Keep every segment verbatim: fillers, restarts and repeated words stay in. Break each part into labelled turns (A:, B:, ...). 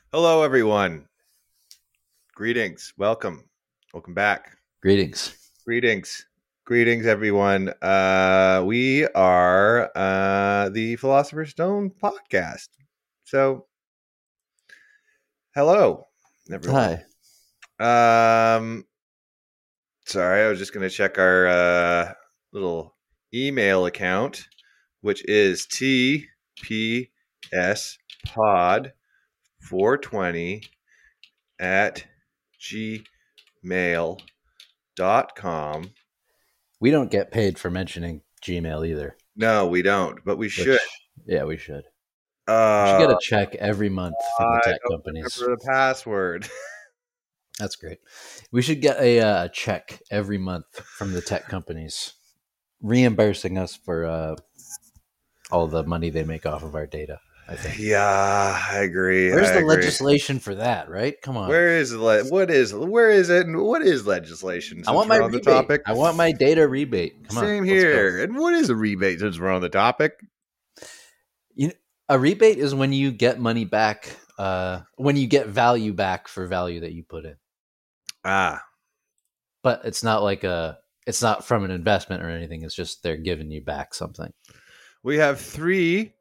A: Hello, everyone. Greetings. Welcome. Welcome back.
B: Greetings.
A: Greetings. Greetings, everyone. Uh, we are uh, the Philosopher's Stone podcast. So, hello, everyone.
B: Hi.
A: Um, sorry, I was just going to check our uh, little email account, which is T P S pod four twenty at gmail dot com.
B: We don't get paid for mentioning Gmail either.
A: No, we don't, but we
B: which,
A: should.
B: Yeah, we should.
A: Uh,
B: we should get a check every month from the
A: I
B: tech
A: don't
B: companies.
A: remember the password.
B: That's great. We should get a uh, check every month from the tech companies, reimbursing us for uh, all the money they make off of our data. I think.
A: Yeah, I agree.
B: Where's
A: I
B: the
A: agree.
B: legislation for that? Right? Come on.
A: Where is le- what is where is it? And what is legislation? Since
B: I want
A: we're
B: my
A: on
B: rebate.
A: the topic.
B: I want my data rebate. Come
A: Same
B: on,
A: here. And what is a rebate? Since we're on the topic.
B: You know, a rebate is when you get money back, uh, when you get value back for value that you put in.
A: Ah,
B: but it's not like a, it's not from an investment or anything. It's just they're giving you back something.
A: We have three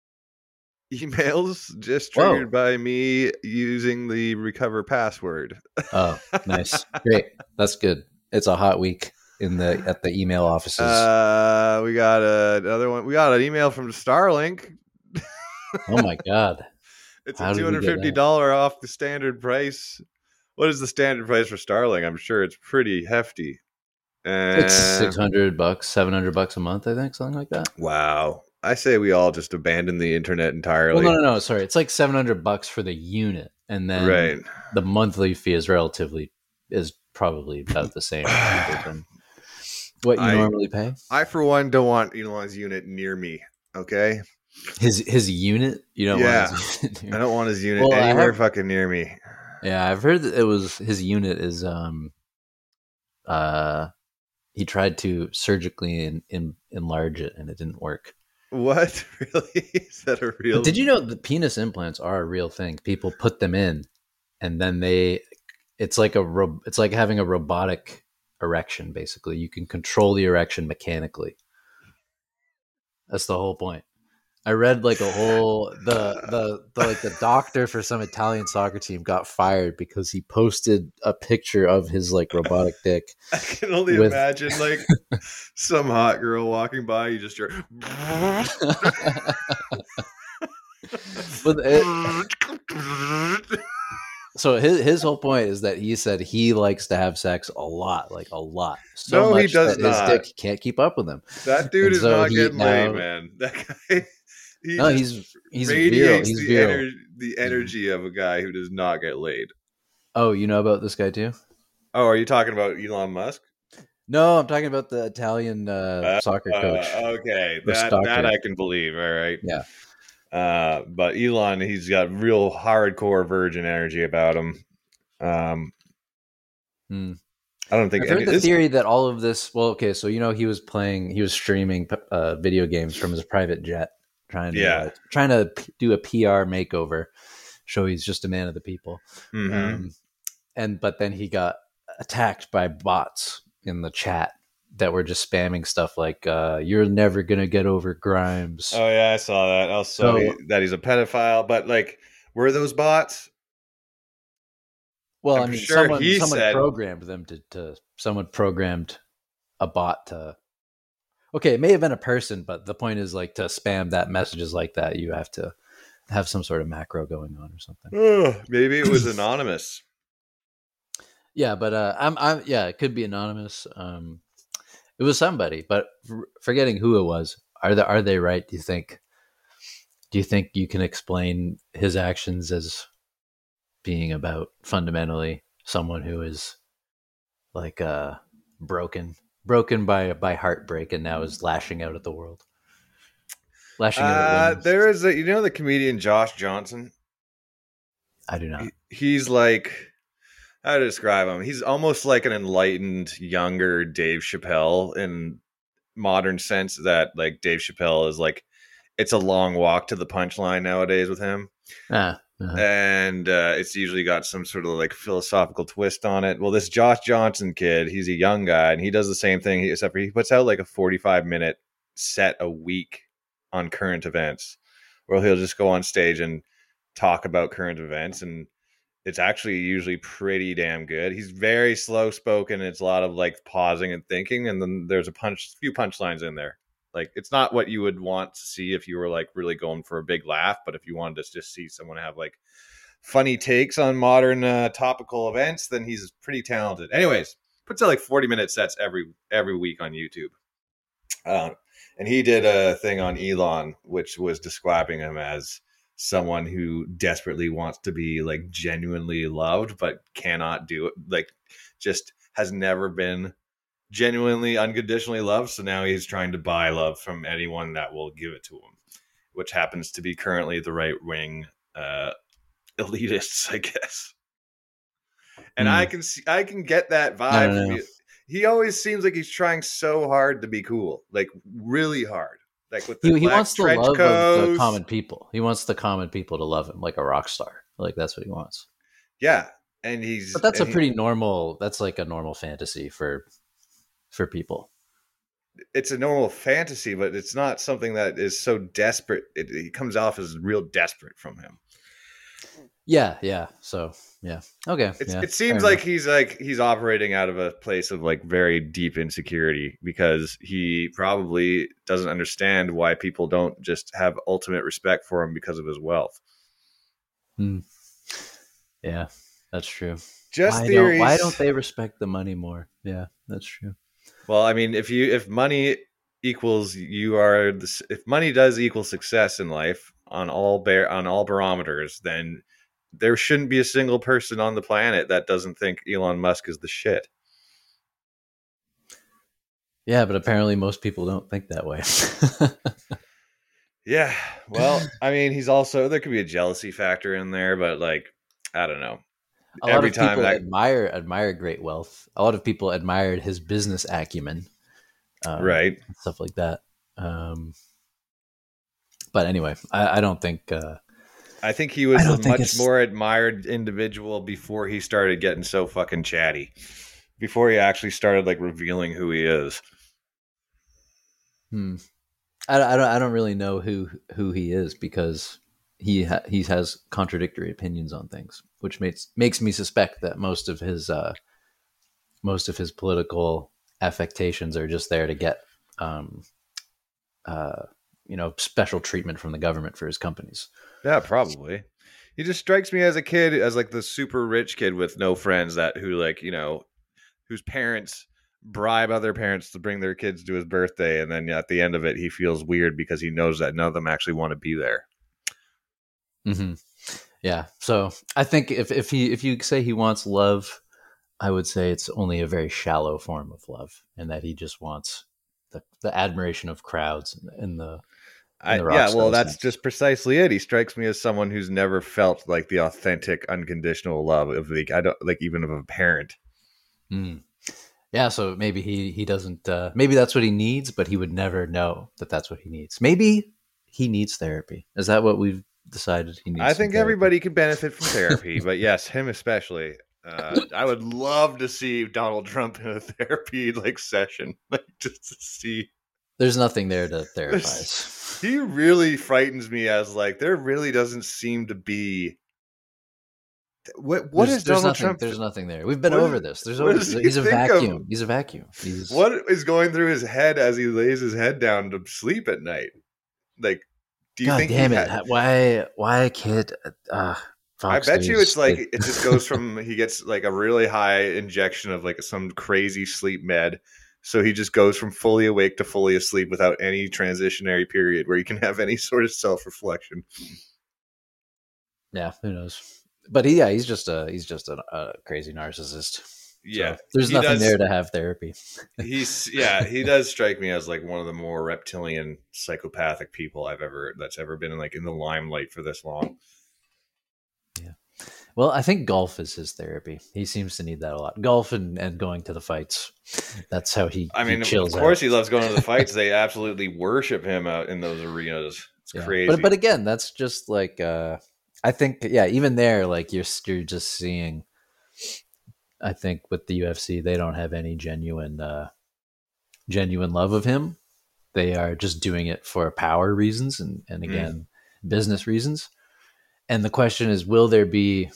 A: emails just triggered Whoa. by me using the recover password.
B: Oh, nice. Great. That's good. It's a hot week in the at the email offices.
A: Uh, we got a, another one. We got an email from Starlink.
B: Oh my god!
A: It's How a two hundred fifty dollars off the standard price. What is the standard price for Starlink? I'm sure it's pretty hefty.
B: Uh, it's six hundred bucks, seven hundred bucks a month, I think, something like that.
A: Wow. I say we all just abandon the internet entirely.
B: Well, no, no, no. Sorry. It's like seven hundred bucks for the unit. And then
A: right.
B: the monthly fee is relatively, is probably about the same than what you
A: I,
B: normally pay.
A: I, for one, don't want Elon's unit near me. Okay.
B: His his unit? You don't
A: yeah.
B: want his unit near
A: I don't want his unit
B: well,
A: anywhere
B: have,
A: fucking near me.
B: Yeah, I've heard that it was his unit is um uh he tried to surgically in, in, enlarge it and it didn't work.
A: What? Really? Is that a real?
B: But did you know the penis implants are a real thing? People put them in and then they it's like a ro- it's like having a robotic erection basically. You can control the erection mechanically. That's the whole point. I read like a whole the, the the like the doctor for some Italian soccer team got fired because he posted a picture of his like robotic dick.
A: I can only with... imagine like some hot girl walking by. You just hear.
B: But it, so his his whole point is that he said he likes to have sex a lot, like a lot. So
A: no,
B: much
A: he does
B: that
A: not.
B: His dick can't keep up with him.
A: That dude and is so not getting now, laid, man. That guy.
B: He no, he's he's virile. He's
A: the,
B: virile.
A: Ener- the energy of a guy who does not get laid.
B: Oh, you know about this guy too?
A: Oh, are you talking about Elon Musk?
B: No, I'm talking about the Italian uh, uh, soccer coach.
A: Uh, okay, that, that I can believe. All right.
B: Yeah.
A: Uh, but Elon, he's got real hardcore virgin energy about him. Um,
B: hmm.
A: I don't think
B: I've heard the theory that all of this. Well, okay, so you know he was playing, he was streaming uh, video games from his private jet. Trying to
A: yeah.
B: uh, trying to p- do a P R makeover, show he's just a man of the people,
A: mm-hmm.
B: um, and but then he got attacked by bots in the chat that were just spamming stuff like uh, "You're never gonna get over Grimes."
A: Oh yeah, I saw that. Also, so, he, that he's a pedophile. But like, were those bots?
B: Well, I'm I mean, sure someone someone said... programmed them to, to. Someone programmed a bot to. Okay, it may have been a person, but the point is like to spam that messages like that, you have to have some sort of macro going on or something.
A: Oh, maybe it was anonymous.
B: Yeah, but uh, I'm, I'm, yeah, it could be anonymous. Um, it was somebody, but f- forgetting who it was. Are they, are they right? Do you think? Do you think you can explain his actions as being about fundamentally someone who is like uh, broken? Broken by by heartbreak and now is lashing out at the world. Lashing out at
A: uh,
B: women.
A: There is a, you know, the comedian Josh Johnson?
B: I do not.
A: He, he's like, how to describe him? He's almost like an enlightened, younger Dave Chappelle in modern sense that like Dave Chappelle is like, it's a long walk to the punchline nowadays with him.
B: Ah, Uh-huh.
A: and uh, it's usually got some sort of like philosophical twist on it. Well, this Josh Johnson kid, he's a young guy, and he does the same thing, except for he puts out like a forty-five minute set a week on current events, where he'll just go on stage and talk about current events, and it's actually usually pretty damn good. He's very slow spoken. It's a lot of like pausing and thinking, and then there's a punch, few punchlines in there. Like, it's not what you would want to see if you were like really going for a big laugh, but if you wanted to just see someone have like funny takes on modern uh, topical events, then he's pretty talented. Anyways, puts out like forty minute sets every every week on YouTube. Um, and he did a thing on Elon, which was describing him as someone who desperately wants to be like genuinely loved, but cannot do it. Like, just has never been genuinely unconditionally loved. So now he's trying to buy love from anyone that will give it to him, which happens to be currently the right wing uh, elitists, I guess. And mm. I can see, I can get that vibe from you. He always seems like he's trying so hard to be cool, like really hard. Like with the
B: he, he wants the love
A: coats.
B: of the common people. He wants the common people to love him like a rock star. Like, that's what he wants.
A: Yeah, and he's.
B: But that's a
A: he,
B: pretty normal. That's like a normal fantasy for for people.
A: It's a normal fantasy, but it's not something that is so desperate. It, it comes off as real desperate from him.
B: Yeah, yeah. So, yeah. Okay.
A: It's,
B: yeah,
A: it seems like enough. he's like he's operating out of a place of like very deep insecurity, because he probably doesn't understand why people don't just have ultimate respect for him because of his wealth.
B: Hmm. Yeah, that's true.
A: Just
B: why
A: theories.
B: Don't, why don't they respect the money more? Yeah, that's true.
A: Well, I mean, if you if money equals you are the, if money does equal success in life on all bear on all barometers, then there shouldn't be a single person on the planet that doesn't think Elon Musk is the shit.
B: Yeah, but apparently most people don't think that way.
A: Yeah, well, I mean, he's also, there could be a jealousy factor in there, but like, I don't know.
B: A Every lot of time people that, admire admire great wealth. A lot of people admired his business acumen, um,
A: right?
B: Stuff like that. Um, but anyway, I, I don't think. Uh,
A: I think he was a much more admired individual before he started getting so fucking chatty. Before he actually started like revealing who he is.
B: Hmm. I, I don't. I don't really know who who he is, because he ha- he has contradictory opinions on things, which makes makes me suspect that most of his uh, most of his political affectations are just there to get um, uh, you know, special treatment from the government for his companies.
A: Yeah, probably. He just strikes me as a kid, as like the super rich kid with no friends, that who like, you know, whose parents bribe other parents to bring their kids to his birthday, and then at the end of it he feels weird because he knows that none of them actually want to be there.
B: Mm-hmm. Yeah. So I think if, if he if you say he wants love, I would say it's only a very shallow form of love, and that he just wants the, the admiration of crowds and the,
A: I,
B: the
A: yeah, well, that's sense. Just precisely it. He strikes me as someone who's never felt like the authentic, unconditional love of like I don't like even of a parent.
B: Mm. Yeah, so maybe he he doesn't. Uh, maybe that's what he needs, but he would never know that that's what he needs. Maybe he needs therapy. Is that what we've decided he needs?
A: I think everybody could benefit from therapy, but yes, him especially. Uh, I would love to see Donald Trump in a therapy like session, like just to see.
B: There's nothing there to therapize.
A: He really frightens me as like there really doesn't seem to be. What what
B: there's,
A: is
B: there's
A: Donald
B: nothing,
A: Trump?
B: There's nothing there. We've been
A: what
B: over
A: is,
B: this. There's over, he he's a vacuum. Of? He's a vacuum. He's...
A: What is going through his head as he lays his head down to sleep at night? Like, do you
B: God
A: think?
B: Damn
A: he
B: it!
A: had...
B: Why? Why a kid? Uh,
A: I bet you it's like it just goes from he gets like a really high injection of like some crazy sleep med. So he just goes from fully awake to fully asleep without any transitionary period where he can have any sort of self-reflection.
B: Yeah, who knows? But he, yeah, he's just a he's just a, a crazy narcissist.
A: Yeah,
B: so there's nothing
A: does,
B: there to have therapy.
A: he's yeah, he does strike me as like one of the more reptilian, psychopathic people I've ever that's ever been in like in the limelight for this long.
B: Yeah. Well, I think golf is his therapy. He seems to need that a lot. Golf and, and going to the fights. That's how he.
A: I mean,
B: he chills
A: of course,
B: out.
A: he loves going to the fights. They absolutely worship him out in those arenas. It's
B: yeah.
A: crazy.
B: But but again, that's just like uh, I think, yeah, even there, like you're you're just seeing. I think with the U F C, they don't have any genuine, uh, genuine love of him. They are just doing it for power reasons and, and
A: Mm.
B: again, business reasons. And the question is, will there be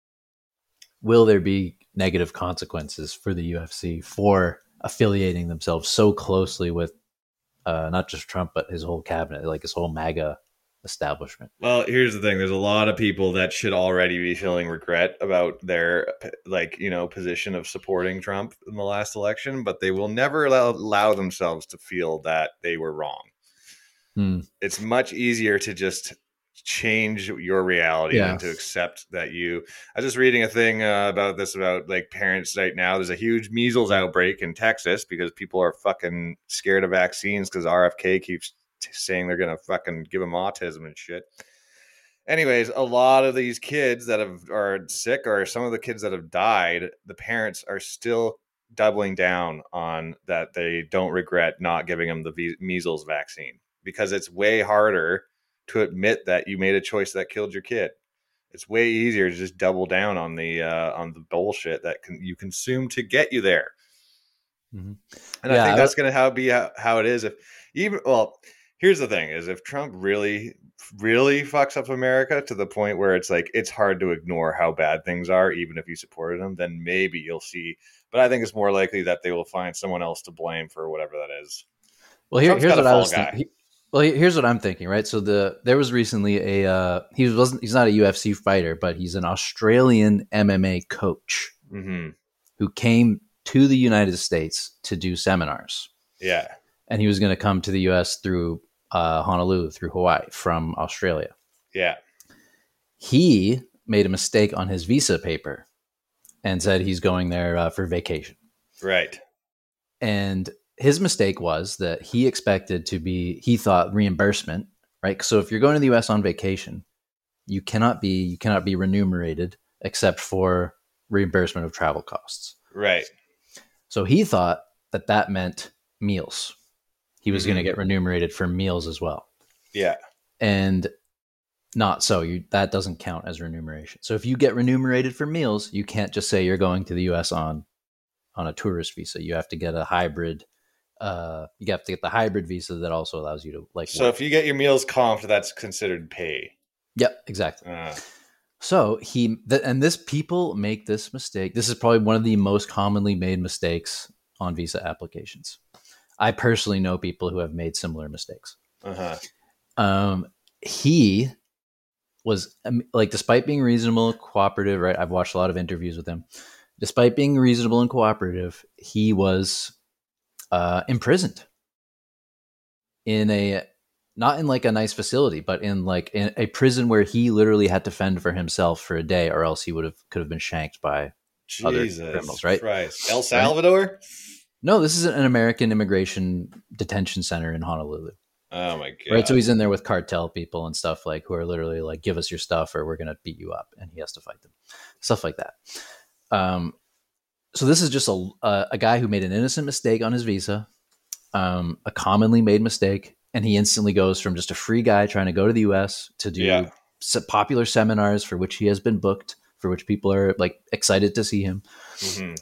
B: will there be negative consequences for the U F C for affiliating themselves so closely with uh, not just Trump but his whole cabinet, like his whole MAGA establishment?
A: Well, here's the thing. There's a lot of people that should already be feeling regret about their, like, you know, position of supporting Trump in the last election, but they will never allow, allow themselves to feel that they were wrong.
B: Hmm.
A: It's much easier to just change your reality
B: Yeah.
A: than to accept that you. I was just reading a thing uh, about this, about like parents right now. There's a huge measles outbreak in Texas because people are fucking scared of vaccines because R F K keeps t- saying they're gonna fucking give them autism and shit. Anyways, a lot of these kids that have are sick, or some of the kids that have died, the parents are still doubling down on that they don't regret not giving them the ve- measles vaccine, because it's way harder to admit that you made a choice that killed your kid. It's way easier to just double down on the uh, on the bullshit that can, you consume to get you there.
B: Mm-hmm.
A: And
B: Yeah,
A: I think
B: I
A: that's
B: w-
A: going to how be how, how it is if even well. Here's the thing: is if Trump really, really fucks up America to the point where it's like it's hard to ignore how bad things are, even if you supported him, then maybe you'll see. But I think it's more likely that they will find someone else to blame for whatever that is.
B: well, here,
A: Trump's
B: here's
A: got a
B: what I
A: fall
B: was
A: guy.
B: thinking. Well, here's what I'm thinking. Right, so the there was recently a uh, he wasn't he's not a U F C fighter, but he's an Australian M M A coach
A: Mm-hmm.
B: who came to the United States to do seminars,
A: Yeah.
B: and he was going to come to the U S through uh, Honolulu, through Hawaii, from Australia.
A: Yeah.
B: He made a mistake on his visa paper and said he's going there uh, for vacation.
A: Right.
B: And his mistake was that he expected to be, he thought reimbursement, right? So if you're going to the U S on vacation, you cannot be, you cannot be remunerated except for reimbursement of travel costs.
A: Right.
B: So he thought that that meant meals. He was
A: Mhm.
B: going to get remunerated for meals as well.
A: Yeah.
B: And not so. You, that doesn't count as remuneration. So if you get remunerated for meals, you can't just say you're going to the U S on on a tourist visa. You have to get a hybrid. Uh, you have to get the hybrid visa that also allows you to like.
A: So
B: work.
A: if you get your meals comped, that's considered pay.
B: Yep, exactly.
A: Uh,
B: So he th- and this people make this mistake. This is probably one of the most commonly made mistakes on visa applications. I personally know people who have made similar mistakes.
A: uh-huh.
B: Um, he was um, like, despite being reasonable, cooperative, right? I've watched a lot of interviews with him. Despite being reasonable and cooperative, he was uh, imprisoned in a, not in like a nice facility, but in like in a prison where he literally had to fend for himself for a day, or else he would have could have been shanked by other
A: Jesus
B: criminals, right?
A: Christ. El
B: Right?
A: Salvador?
B: No, this is an American immigration detention center in Honolulu.
A: Oh my God.
B: Right, so he's in there with cartel people and stuff, like, who are literally like, give us your stuff or we're gonna beat you up, and he has to fight them, stuff like that. Um, so this is just a a, a guy who made an innocent mistake on his visa, um, a commonly made mistake, and he instantly goes from just a free guy trying to go to the U S to do
A: Yeah.
B: se- popular seminars for which he has been booked, for which people are like excited to see him,
A: Mm-hmm.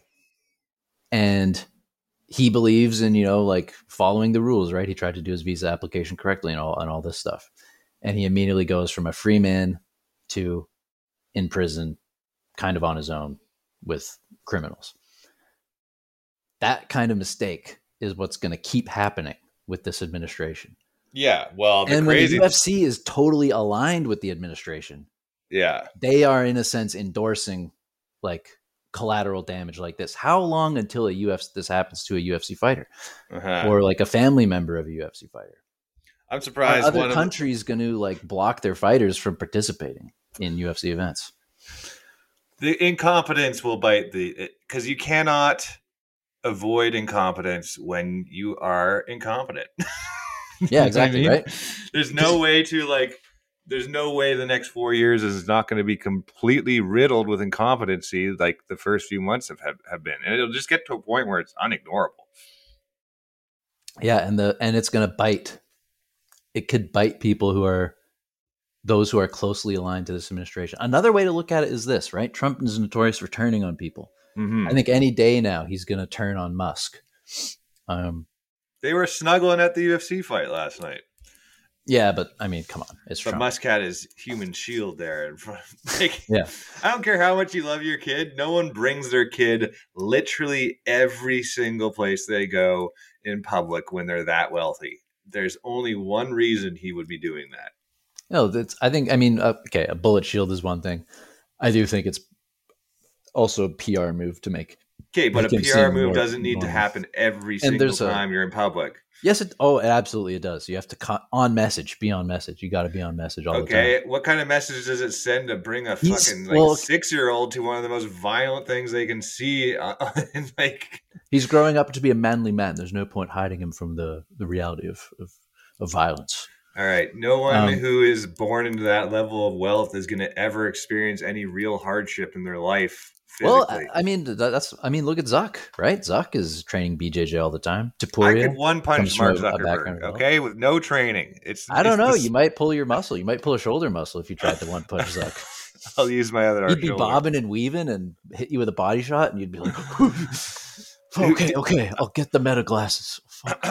B: and he believes in, you know, like following the rules, right? He tried to do his visa application correctly and all and all this stuff. And he immediately goes from a free man to in prison, kind of on his own with criminals. That kind of mistake is what's going to keep happening with this administration.
A: Yeah. Well, the
B: And
A: crazy.
B: when the U F C is totally aligned with the administration,
A: yeah.
B: they are in a sense endorsing like collateral damage like this. How long until a U F C this happens to a U F C fighter
A: Uh-huh.
B: or like a family member of a U F C fighter?
A: I'm
B: Are
A: surprised
B: other
A: one
B: countries going to like block their fighters from participating in U F C events?
A: of the, the incompetence will bite the, because you cannot avoid incompetence when you are incompetent.
B: Yeah, exactly.
A: I mean?
B: Right.
A: There's no way to like, there's no way the next four years is not going to be completely riddled with incompetency like the first few months have, have, have been. And it'll just get to a point where it's unignorable.
B: Yeah. And the, and it's going to bite. It could bite people who are those who are closely aligned to this administration. Another way to look at it is this, right? Trump is notorious for turning on people.
A: Mm-hmm.
B: I think any day now he's going to turn on Musk. Um,
A: they were snuggling at the U F C fight last night.
B: Yeah, but I mean, come on, it's
A: but
B: Trump.
A: Musk had his human shield there in front. Like,
B: yeah,
A: I don't care how much you love your kid. No one brings their kid literally every single place they go in public when they're that wealthy. There's only one reason he would be doing that.
B: No, that's. I think. I mean, uh, okay, a bullet shield is one thing. I do think it's also a P R move to make.
A: Okay, but a P R move doesn't need to happen every single time
B: a,
A: you're in public.
B: Yes, it, oh, absolutely it does. You have to con- on message, be on message. You got to be on message all
A: okay,
B: the time.
A: Okay, what kind of message does it send to bring a
B: He's,
A: fucking like
B: well,
A: six-year-old to one of the most violent things they can see? Uh, like
B: he's growing up to be a manly man. There's no point hiding him from the, the reality of, of, of violence.
A: All right, no one
B: um,
A: who is born into that level of wealth is going to ever experience any real hardship in their life.
B: Well, I, I mean, that's. I mean, look at Zuck, right? Zuck is training B J J all the time. Tapuria,
A: I could one punch Mark Zuckerberg, okay, with no training. It's.
B: I don't
A: it's
B: know.
A: This...
B: You might pull your muscle. You might pull a shoulder muscle if you tried to one punch Zuck.
A: I'll use my other.
B: He'd be
A: shoulder.
B: bobbing and weaving and hit you with a body shot, and you'd be like, "Okay, okay, I'll get the meta glasses."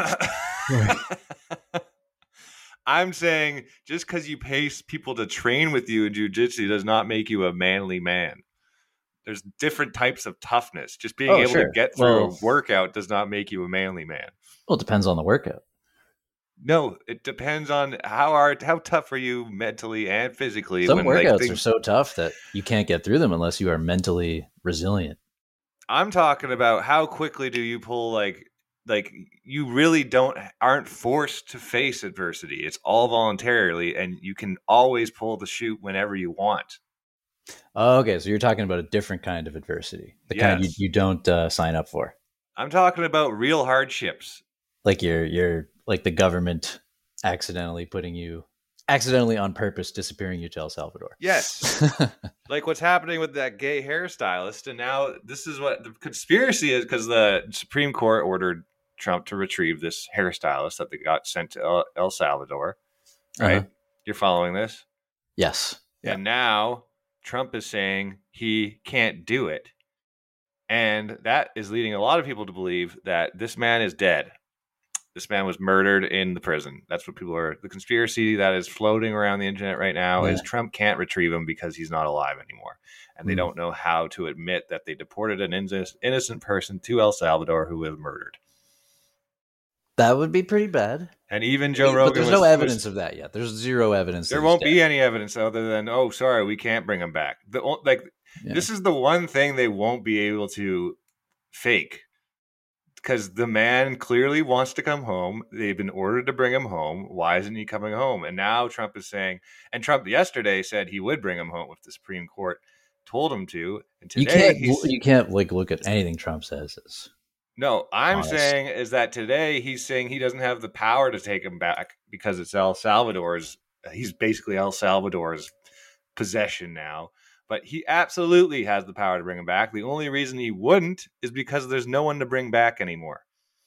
A: I'm saying just because you pay people to train with you in jiu-jitsu does not make you a manly man. There's different types of toughness. Just being
B: oh,
A: able
B: sure.
A: to get through
B: well,
A: a workout does not make you a manly man.
B: Well, it depends on the workout.
A: No, it depends on how hard, how tough are you mentally and physically.
B: Some
A: when,
B: workouts
A: like, things...
B: are so tough that you can't get through them unless you are mentally resilient.
A: I'm talking about how quickly do you pull like like you really don't aren't forced to face adversity. It's all voluntarily, and you can always pull the chute whenever you want.
B: Oh, okay, so you're talking about a different kind of adversity, the
A: yes.
B: kind you, you don't uh, sign up for.
A: I'm talking about real hardships,
B: like you're you're like the government accidentally putting you accidentally on purpose disappearing you to El Salvador.
A: Yes, like what's happening with that gay hairstylist, and now this is what the conspiracy is because the Supreme Court ordered Trump to retrieve this hairstylist that they got sent to El, El Salvador. Right, uh-huh. You're following this?
B: Yes,
A: and yeah. now Trump is saying he can't do it. And that is leading a lot of people to believe that this man is dead. This man was murdered in the prison. That's what people are. The conspiracy that is floating around the internet right now yeah. is Trump can't retrieve him because he's not alive anymore. And they mm. don't know how to admit that they deported an innocent person to El Salvador who was murdered.
B: That would be pretty bad.
A: And even Joe Rogan.
B: But there's
A: was,
B: no evidence
A: was,
B: of that yet. There's zero evidence.
A: There won't be any evidence other than, oh, sorry, we can't bring him back. The like yeah. This is the one thing they won't be able to fake. Because the man clearly wants to come home. They've been ordered to bring him home. Why isn't he coming home? And now Trump is saying, and Trump yesterday said he would bring him home if the Supreme Court told him to. And today
B: you can't,
A: he's,
B: you can't like look at anything Trump says as
A: no, I'm
B: honest.
A: saying is that today he's saying he doesn't have the power to take him back because it's El Salvador's. He's basically El Salvador's possession now. But he absolutely has the power to bring him back. The only reason he wouldn't is because there's no one to bring back anymore.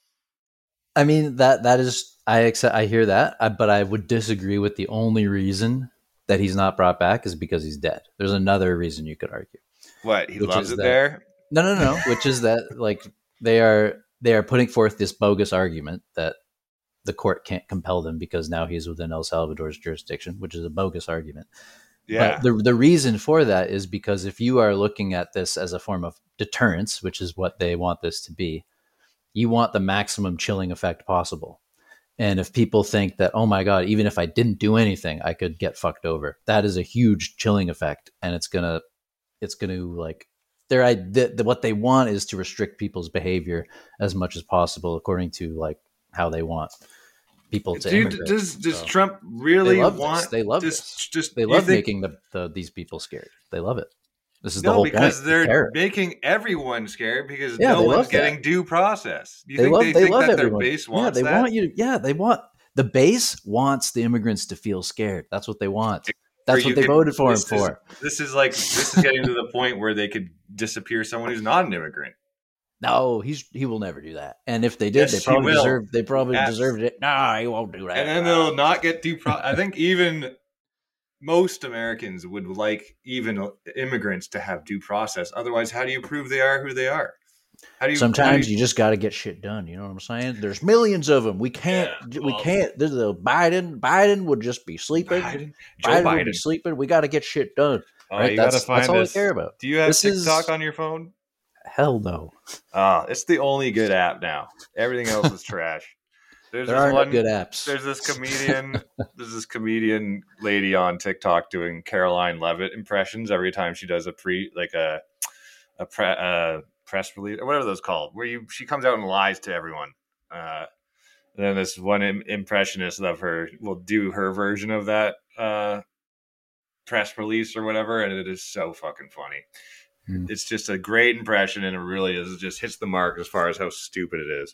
B: I mean, that that is, I accept, I hear that, but I would disagree with the only reason that he's not brought back is because he's dead. There's another reason you could argue.
A: What, he loves it
B: that,
A: there?
B: No, no, no. Which is that, like, they are they are putting forth this bogus argument that the court can't compel them because now he's within El Salvador's jurisdiction, which is a bogus argument.
A: Yeah.
B: But the the reason for that is because if you are looking at this as a form of deterrence, which is what they want this to be, you want the maximum chilling effect possible. And if people think that, oh my God, even if I didn't do anything, I could get fucked over, that is a huge chilling effect. And it's gonna, it's gonna like, their the, the, what they want is to restrict people's behavior as much as possible according to like how they want people to
A: Dude,
B: immigrate.
A: Does does
B: so,
A: Trump really
B: they love
A: want?
B: This. They love
A: this,
B: this.
A: Just
B: they love
A: think,
B: making the, the these people scared. They love it. This is
A: no,
B: the whole
A: because
B: point.
A: they're
B: Terror.
A: making everyone scared because
B: yeah,
A: no one's
B: that.
A: getting due process. Do you
B: they
A: think
B: love,
A: they,
B: they
A: think
B: love
A: that
B: everyone.
A: their base wants
B: yeah, they
A: that?
B: want you. Yeah, they want the base wants the immigrants to feel scared. That's what they want. That's what they can, voted for him for.
A: Is, this is like this is getting to the point where they could disappear someone who's not an immigrant.
B: No, he's he will never do that. And if they did,
A: yes,
B: they probably
A: will.
B: deserved. They probably
A: That's,
B: deserved it. No, he won't do that.
A: And then they'll not get due process. I think even most Americans would like even immigrants to have due process. Otherwise, how do you prove they are who they are? How do you?
B: Sometimes
A: how do you,
B: you just got to get shit done. You know what I'm saying? There's millions of them. We can't.
A: Yeah,
B: we
A: well-
B: can't. There's a Biden. Biden would just be sleeping.
A: Biden, Joe
B: Biden,
A: Biden.
B: would be sleeping. We got to get shit done.
A: Oh,
B: right?
A: you
B: That's
A: gotta find
B: that's all
A: this.
B: I care about.
A: Do you have
B: This
A: TikTok
B: is-
A: on your phone?
B: Hell no.
A: Ah, it's the only good app now. Everything else is trash. There's
B: There
A: this
B: are
A: one,
B: no good apps.
A: There's this comedian. There's this comedian lady on TikTok doing Caroline Levitt impressions every time she does a pre like a a pre, uh, press release or whatever those called, where you she comes out and lies to everyone. Uh, and then this one Im- impressionist of her will do her version of that uh, press release or whatever, and it is so fucking funny.
B: Hmm.
A: It's just a great impression, and it really is. It just hits the mark as far as how stupid it is.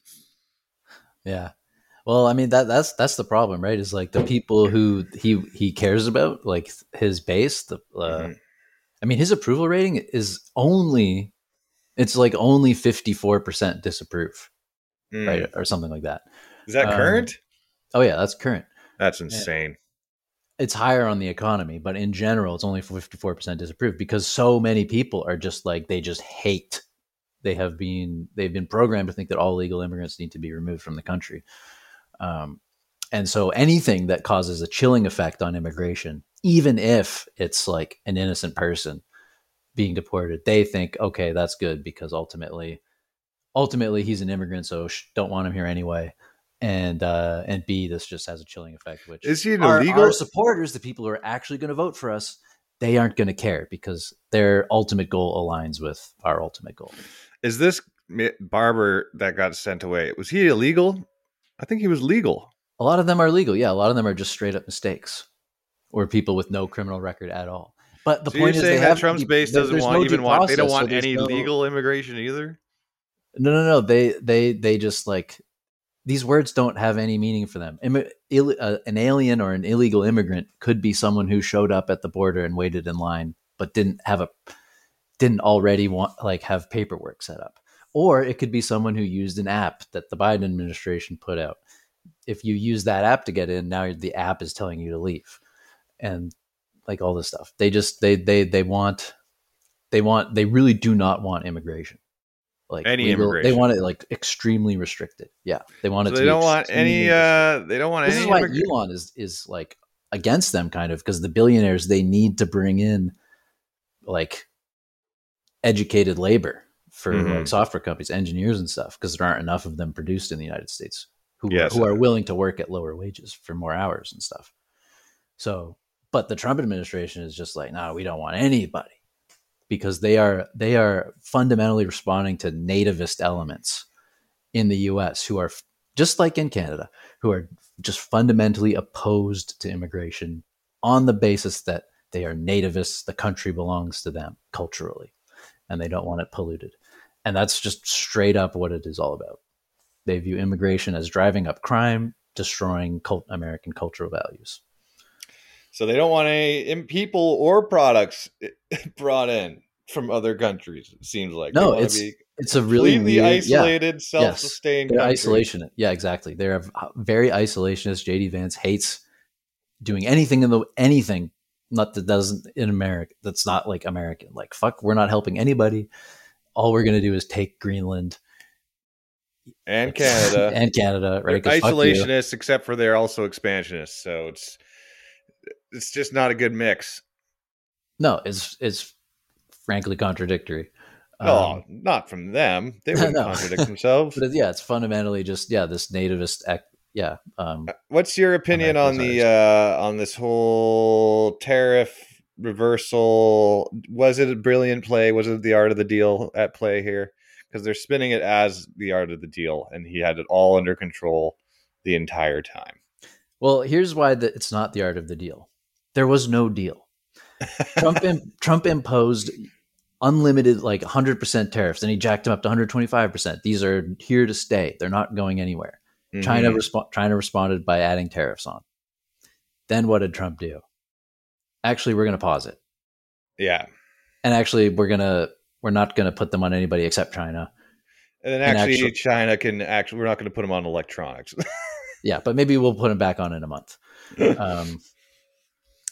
B: Yeah. Well, I mean that that's that's the problem, right? Is like the people who he he cares about, like his base. The uh,
A: Mhm.
B: I mean, his approval rating is only it's like only fifty-four percent disapprove,
A: Mm.
B: right, or something like that.
A: Is that
B: Um,
A: current?
B: Oh yeah, that's current.
A: That's insane.
B: It's higher on the economy, but in general, it's only fifty-four percent disapprove because so many people are just like they just hate. They have been they've been programmed to think that all illegal immigrants need to be removed from the country. Um, and so anything that causes a chilling effect on immigration, even if it's like an innocent person being deported, they think, okay, that's good because ultimately, ultimately he's an immigrant, so sh- don't want him here anyway. And uh, and B, this just has a chilling effect. Which
A: Is he an
B: our,
A: illegal?
B: our supporters, the people who are actually going to vote for us, they aren't going to care because their ultimate goal aligns with our ultimate goal.
A: Is this mi- barber that got sent away? Was he illegal? I think he was legal.
B: A lot of them are legal. Yeah, a lot of them are just straight up mistakes or people with no criminal record at all. But the
A: So
B: point
A: you're
B: is, they
A: saying that
B: have
A: Trump's
B: due-
A: base
B: there-
A: doesn't
B: there's
A: want
B: no
A: even
B: due
A: want they don't
B: process, so
A: want
B: there's
A: any
B: no-
A: legal immigration either.
B: No, no, no. They, they, they just like these words don't have any meaning for them. Immi- Ill, uh, an alien or an illegal immigrant could be someone who showed up at the border and waited in line, but didn't have a, didn't already want like have paperwork set up. Or it could be someone who used an app that the Biden administration put out. If you use that app to get in, now the app is telling you to leave, and like all this stuff. They just they they they want they want they really do not want immigration. Like
A: Any
B: legal-
A: immigration.
B: they want it like extremely restricted. Yeah, they want
A: So
B: it.
A: they
B: to be
A: don't want
B: extremely
A: any. Uh, they don't want
B: this
A: any.
B: is why
A: immig-
B: Elon is is like against them, kind of, because the billionaires, they need to bring in like educated labor for
A: Mhm.
B: like software companies, engineers and stuff, because there aren't enough of them produced in the United States who
A: Yes.
B: are, who are willing to work at lower wages for more hours and stuff. So, but the Trump administration is just like, no, we don't want anybody, because they are they are fundamentally responding to nativist elements in the U S who are just like in Canada, who are just fundamentally opposed to immigration on the basis that they are nativists, the country belongs to them culturally, and they don't want it polluted. And that's just straight up what it is all about. They view immigration as driving up crime, destroying cult- American cultural values.
A: So they don't want any im- people or products brought in from other countries. It seems like
B: No,
A: they want
B: it's
A: to be
B: it's a really
A: completely
B: weird, yeah.
A: isolated, self-sustained.
B: They're
A: country.
B: isolation. Yeah, exactly. They're very isolationist. J D Vance hates doing anything in the anything not that doesn't in America. That's not like American. Like fuck, we're not helping anybody. All we're gonna do is take Greenland
A: and Canada
B: and Canada, right?
A: They're
B: 'Cause fuck you.
A: isolationists, except for they're also expansionists. So it's it's just not a good mix.
B: No, it's it's frankly contradictory.
A: Oh,
B: Um,
A: not from them. They wouldn't
B: no.
A: contradict themselves.
B: but it, yeah, it's fundamentally just yeah this nativist act. Yeah, um,
A: What's your opinion on
B: America's
A: the uh, on this whole tariff reversal? Was it a brilliant play? Was it the art of the deal at play here? Because they're spinning it as the art of the deal, and he had it all under control the entire time.
B: well, here's why the, it's not the art of the deal. There was no deal. Trump im- Trump imposed unlimited, like one hundred percent tariffs, and he jacked them up to one hundred twenty-five percent. These are here to stay. They're not going anywhere.
A: Mhm.
B: China resp- China responded by adding tariffs on. Then what did Trump do? Actually, we're going to pause it,
A: yeah,
B: and actually, we're gonna we're not going to put them on anybody except China.
A: and then
B: And
A: actually,
B: actually-
A: China can actually. We're not going to put them on electronics.
B: Yeah, but maybe we'll put them back on in a month. Um,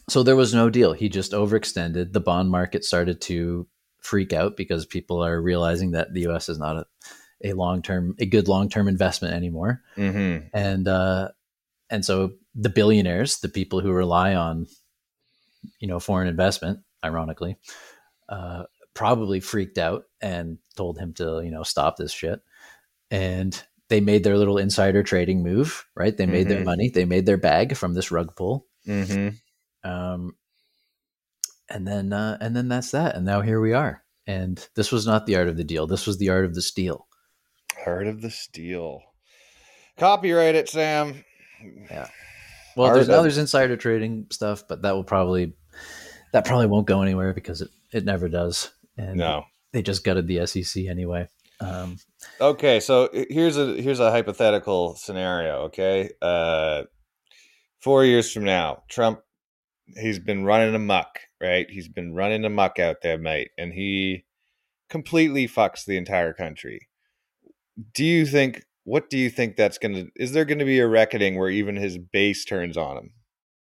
B: So there was no deal. He just overextended. The bond market started to freak out because people are realizing that the U S is not a, a long term, a good long term investment anymore.
A: Mm-hmm.
B: And uh, and so the billionaires, the people who rely on, you know, foreign investment, ironically, uh, probably freaked out and told him to, you know, stop this shit. And they made their little insider trading move, right? They made
A: Mm-hmm.
B: their money, they made their bag from this rug pull.
A: Mm-hmm.
B: Um, and then uh, and then that's that. And now here we are. And this was not the art of the deal. This was the art of the steal.
A: Heart of the Steel. Copyright it, Sam.
B: Yeah. Well,
A: Art
B: there's now
A: of-
B: there's insider trading stuff, but that will probably that probably won't go anywhere because it, it never does. And
A: No.
B: they just gutted the S E C anyway. Um,
A: Okay, so here's a here's a hypothetical scenario. Okay, uh, four years from now, Trump, he's been running amok, right? He's been running amok out there, mate, and he completely fucks the entire country. Do you think? What do you think that's gonna? Is there going to be a reckoning where even his base turns on him?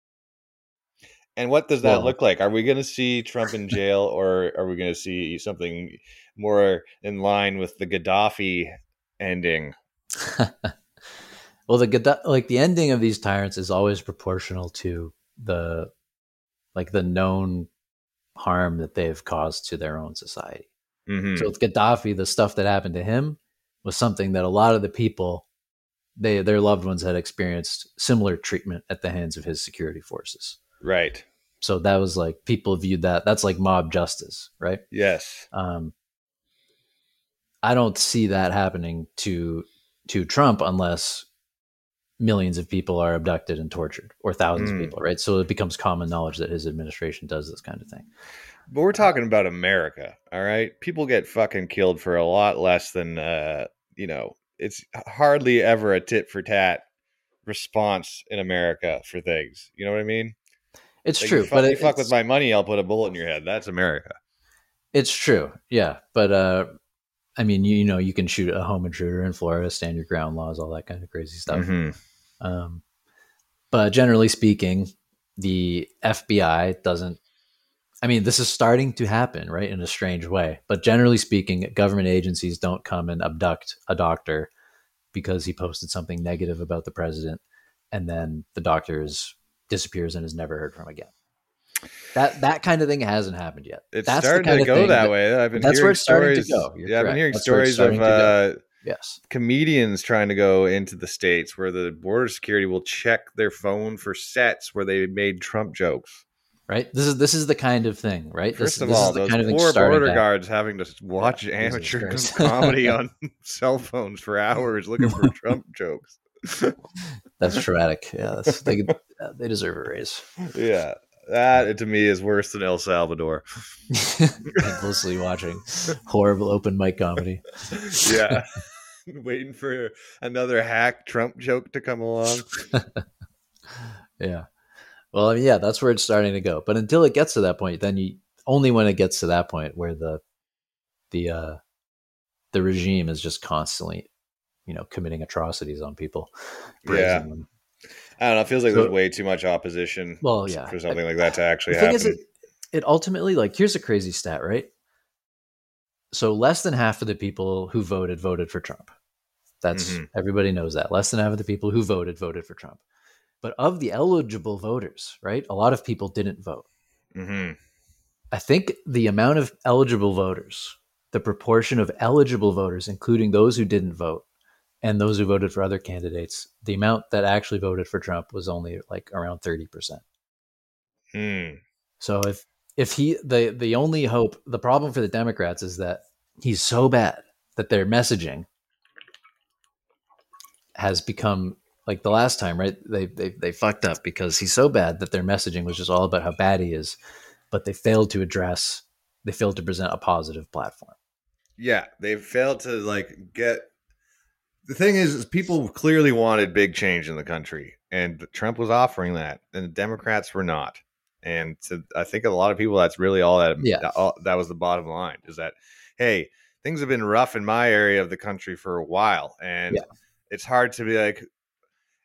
A: And what does that
B: well,
A: look like? Are we going to see Trump in jail, or are we going to see something more in line with the Gaddafi ending?
B: well, the Gadda- like the ending of these tyrants is always proportional to the like the known harm that they've caused to their own society.
A: Mm-hmm.
B: So with Gaddafi, the stuff that happened to him was something that a lot of the people, they their loved ones had experienced similar treatment at the hands of his security forces.
A: Right.
B: So that was like people viewed that that's like mob justice, right?
A: Yes.
B: Um, I don't see that happening to to Trump unless millions of people are abducted and tortured, or thousands
A: Mm.
B: of people, right? So it becomes common knowledge that his administration does this kind of thing.
A: But we're talking about America, all right? People get fucking killed for a lot less than, uh, you know, it's hardly ever a tit for tat response in America for things. You know what I mean?
B: It's
A: Like,
B: true,
A: you fuck,
B: but
A: you
B: it,
A: fuck
B: it's,
A: with my money, I'll put a bullet in your head. That's America.
B: it's true, yeah. But uh, I mean, you, you know, you can shoot a home intruder in Florida, stand your ground laws, all that kind of crazy stuff.
A: Mm-hmm.
B: Um, but generally speaking, the F B I doesn't. I mean, this is starting to happen, right, in a strange way. But generally speaking, government agencies don't come and abduct a doctor because he posted something negative about the president, and then the doctor is, disappears and is never heard from again. That that kind of thing hasn't happened yet.
A: It's
B: that's
A: starting
B: the kind
A: to
B: of
A: go
B: thing
A: that,
B: that,
A: way. I've been
B: that's
A: hearing
B: where it's starting
A: stories.
B: to go. You're
A: yeah, I've been
B: correct.
A: hearing
B: That's where it's
A: stories of
B: starting to go.
A: uh,
B: Yes.
A: comedians trying to go into the States where the border security will check their phone for sets where they made Trump jokes.
B: Right. This is this is the kind of thing, right?
A: First
B: this,
A: of
B: this
A: all,
B: is the
A: those
B: kind of thing
A: poor
B: starting
A: border
B: to
A: guards having to watch
B: Yeah,
A: amateur
B: Jesus
A: comedy
B: Christ.
A: on cell phones for hours looking for Trump jokes.
B: That's traumatic. Yeah, that's, they they deserve a raise.
A: Yeah, that to me is worse than El Salvador.
B: Endlessly watching horrible open mic comedy.
A: Yeah, waiting for another hack Trump joke to come along.
B: Yeah. Well, I mean, yeah, that's where it's starting to go. But until it gets to that point, then you only when it gets to that point where the the uh, the regime is just constantly, you know, committing atrocities on people,
A: Yeah.
B: praising them.
A: I don't know. It feels like
B: So-
A: there's way too much opposition
B: Well, yeah.
A: for something like that to actually
B: The thing
A: happen.
B: is, it, it ultimately, like, here's a crazy stat, right? So less than half of the people who voted voted for Trump. That's
A: Mhm.
B: everybody knows that. Less than half of the people who voted voted for Trump. But of the eligible voters, right? A lot of people didn't vote.
A: hmm
B: I think the amount of eligible voters, the proportion of eligible voters, including those who didn't vote and those who voted for other candidates, the amount that actually voted for Trump was only like around thirty percent.
A: Hmm.
B: So if if he the the only hope, the problem for the Democrats is that he's so bad that their messaging has become like the last time, right? They they they fucked up because he's so bad that their messaging was just all about how bad he is, but they failed to address, they failed to present a positive platform.
A: Yeah, they failed to like get. The thing is, is people clearly wanted big change in the country, and Trump was offering that, and the Democrats were not. And to, I think a lot of people, that's really all that.
B: Yeah.
A: That, all, that was the bottom line. Is that, hey, things have been rough in my area of the country for a while, and
B: Yeah.
A: it's hard to be like.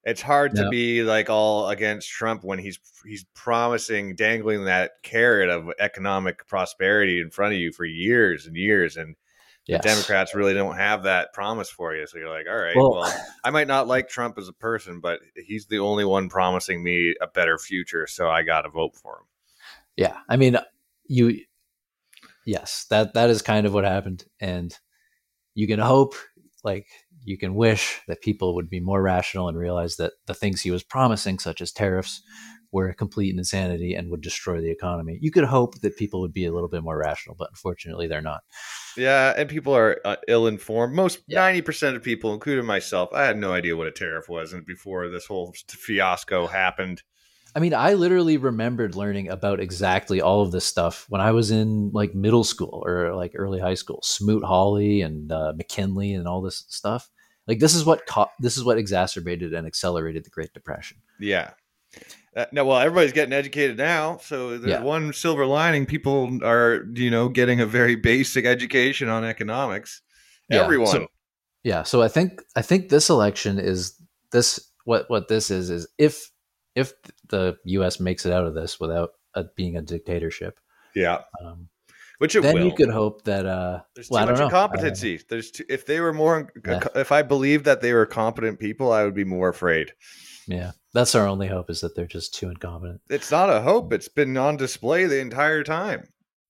A: It's hard to
B: No.
A: be like all against Trump when he's he's promising, dangling that carrot of economic prosperity in front of you for years and years, and the
B: Yes.
A: Democrats really don't have that promise for you. So you're like, all right,
B: Well,
A: well, I might not like Trump as a person, but he's the only one promising me a better future, so I got to vote for him.
B: yeah. I mean, you. Yes, that that is kind of what happened, and you can hope, like you can wish that people would be more rational and realize that the things he was promising, such as tariffs, were complete insanity and would destroy the economy. You could hope that people would be a little bit more rational, but unfortunately, they're not.
A: Yeah, and people are uh, ill-informed. Most
B: Yeah.
A: ninety percent of people, including myself, I had no idea what a tariff was, and before this whole fiasco happened.
B: I mean, I literally remembered learning about exactly all of this stuff when I was in like middle school or like early high school. Smoot-Hawley and uh, McKinley and all this stuff. Like this is what co- this is what exacerbated and accelerated the Great Depression.
A: Yeah. Uh, no, well, everybody's getting educated now, so there's
B: Yeah.
A: one silver lining. People are, you know, getting a very basic education on economics.
B: Yeah,
A: Everyone.
B: so- Yeah, so I think I think this election is this what what this is is if if the U S makes it out of this without uh, being a dictatorship,
A: yeah.
B: um,
A: Which it
B: then
A: will.
B: you could hope that uh,
A: There's
B: well,
A: too
B: I don't
A: much
B: know.
A: incompetency. There's too, if they were more,
B: Yeah.
A: if I believed that they were competent people, I would be more afraid.
B: Yeah, that's our only hope is that they're just too incompetent.
A: It's not a hope. It's been on display the entire time.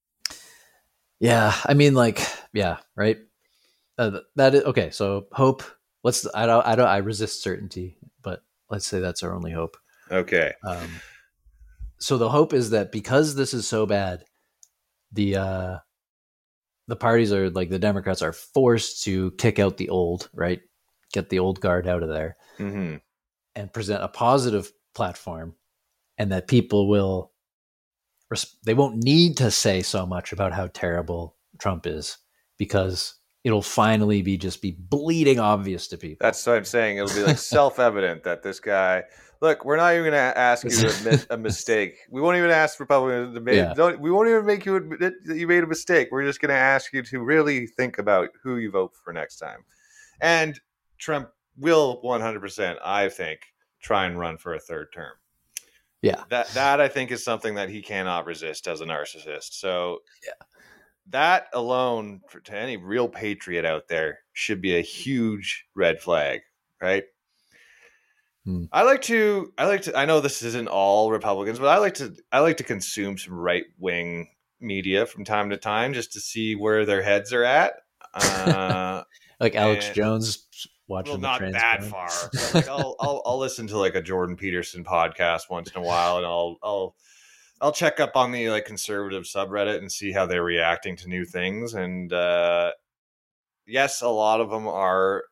B: Yeah, I mean, like, yeah, right. Uh, that is okay. So hope. Let's. I don't. I don't. I resist certainty, but let's say that's our only hope.
A: Okay.
B: Um, so the hope is that because this is so bad, the uh, the parties are like the Democrats are forced to kick out the old, right? Get the old guard out of there
A: Mm-hmm.
B: and present a positive platform, and that people will. They won't need to say so much about how terrible Trump is because it'll finally be just be bleeding obvious to people.
A: That's what I'm saying. It'll be like self-evident that this guy. Look, we're not even going to ask you to admit a mistake. We won't even ask Republicans to make.
B: Yeah.
A: Don't, we won't even make you admit that you made a mistake. We're just going to ask you to really think about who you vote for next time. And Trump will one hundred percent, I think, try and run for a third term.
B: Yeah.
A: That that I think is something that he cannot resist as a narcissist. So
B: Yeah.
A: that alone, for, to any real patriot out there, should be a huge red flag, right?
B: Hmm.
A: I like to, I like to, I know this isn't all Republicans, but I like to, I like to consume some right wing media from time to time just to see where their heads are at. Uh,
B: Like Alex
A: and-
B: Jones watching
A: well,
B: the
A: not that
B: transparent.
A: far. But like I'll, I'll, I'll listen to like a Jordan Peterson podcast once in a while, and I'll, I'll, I'll check up on the like conservative subreddit and see how they're reacting to new things. And uh, yes, a lot of them are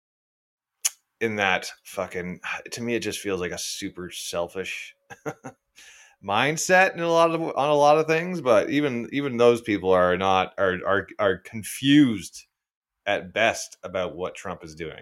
A: in that fucking. To me, it just feels like a super selfish mindset in a lot of on a lot of things. But even even those people are not are are are confused at best about what Trump is doing.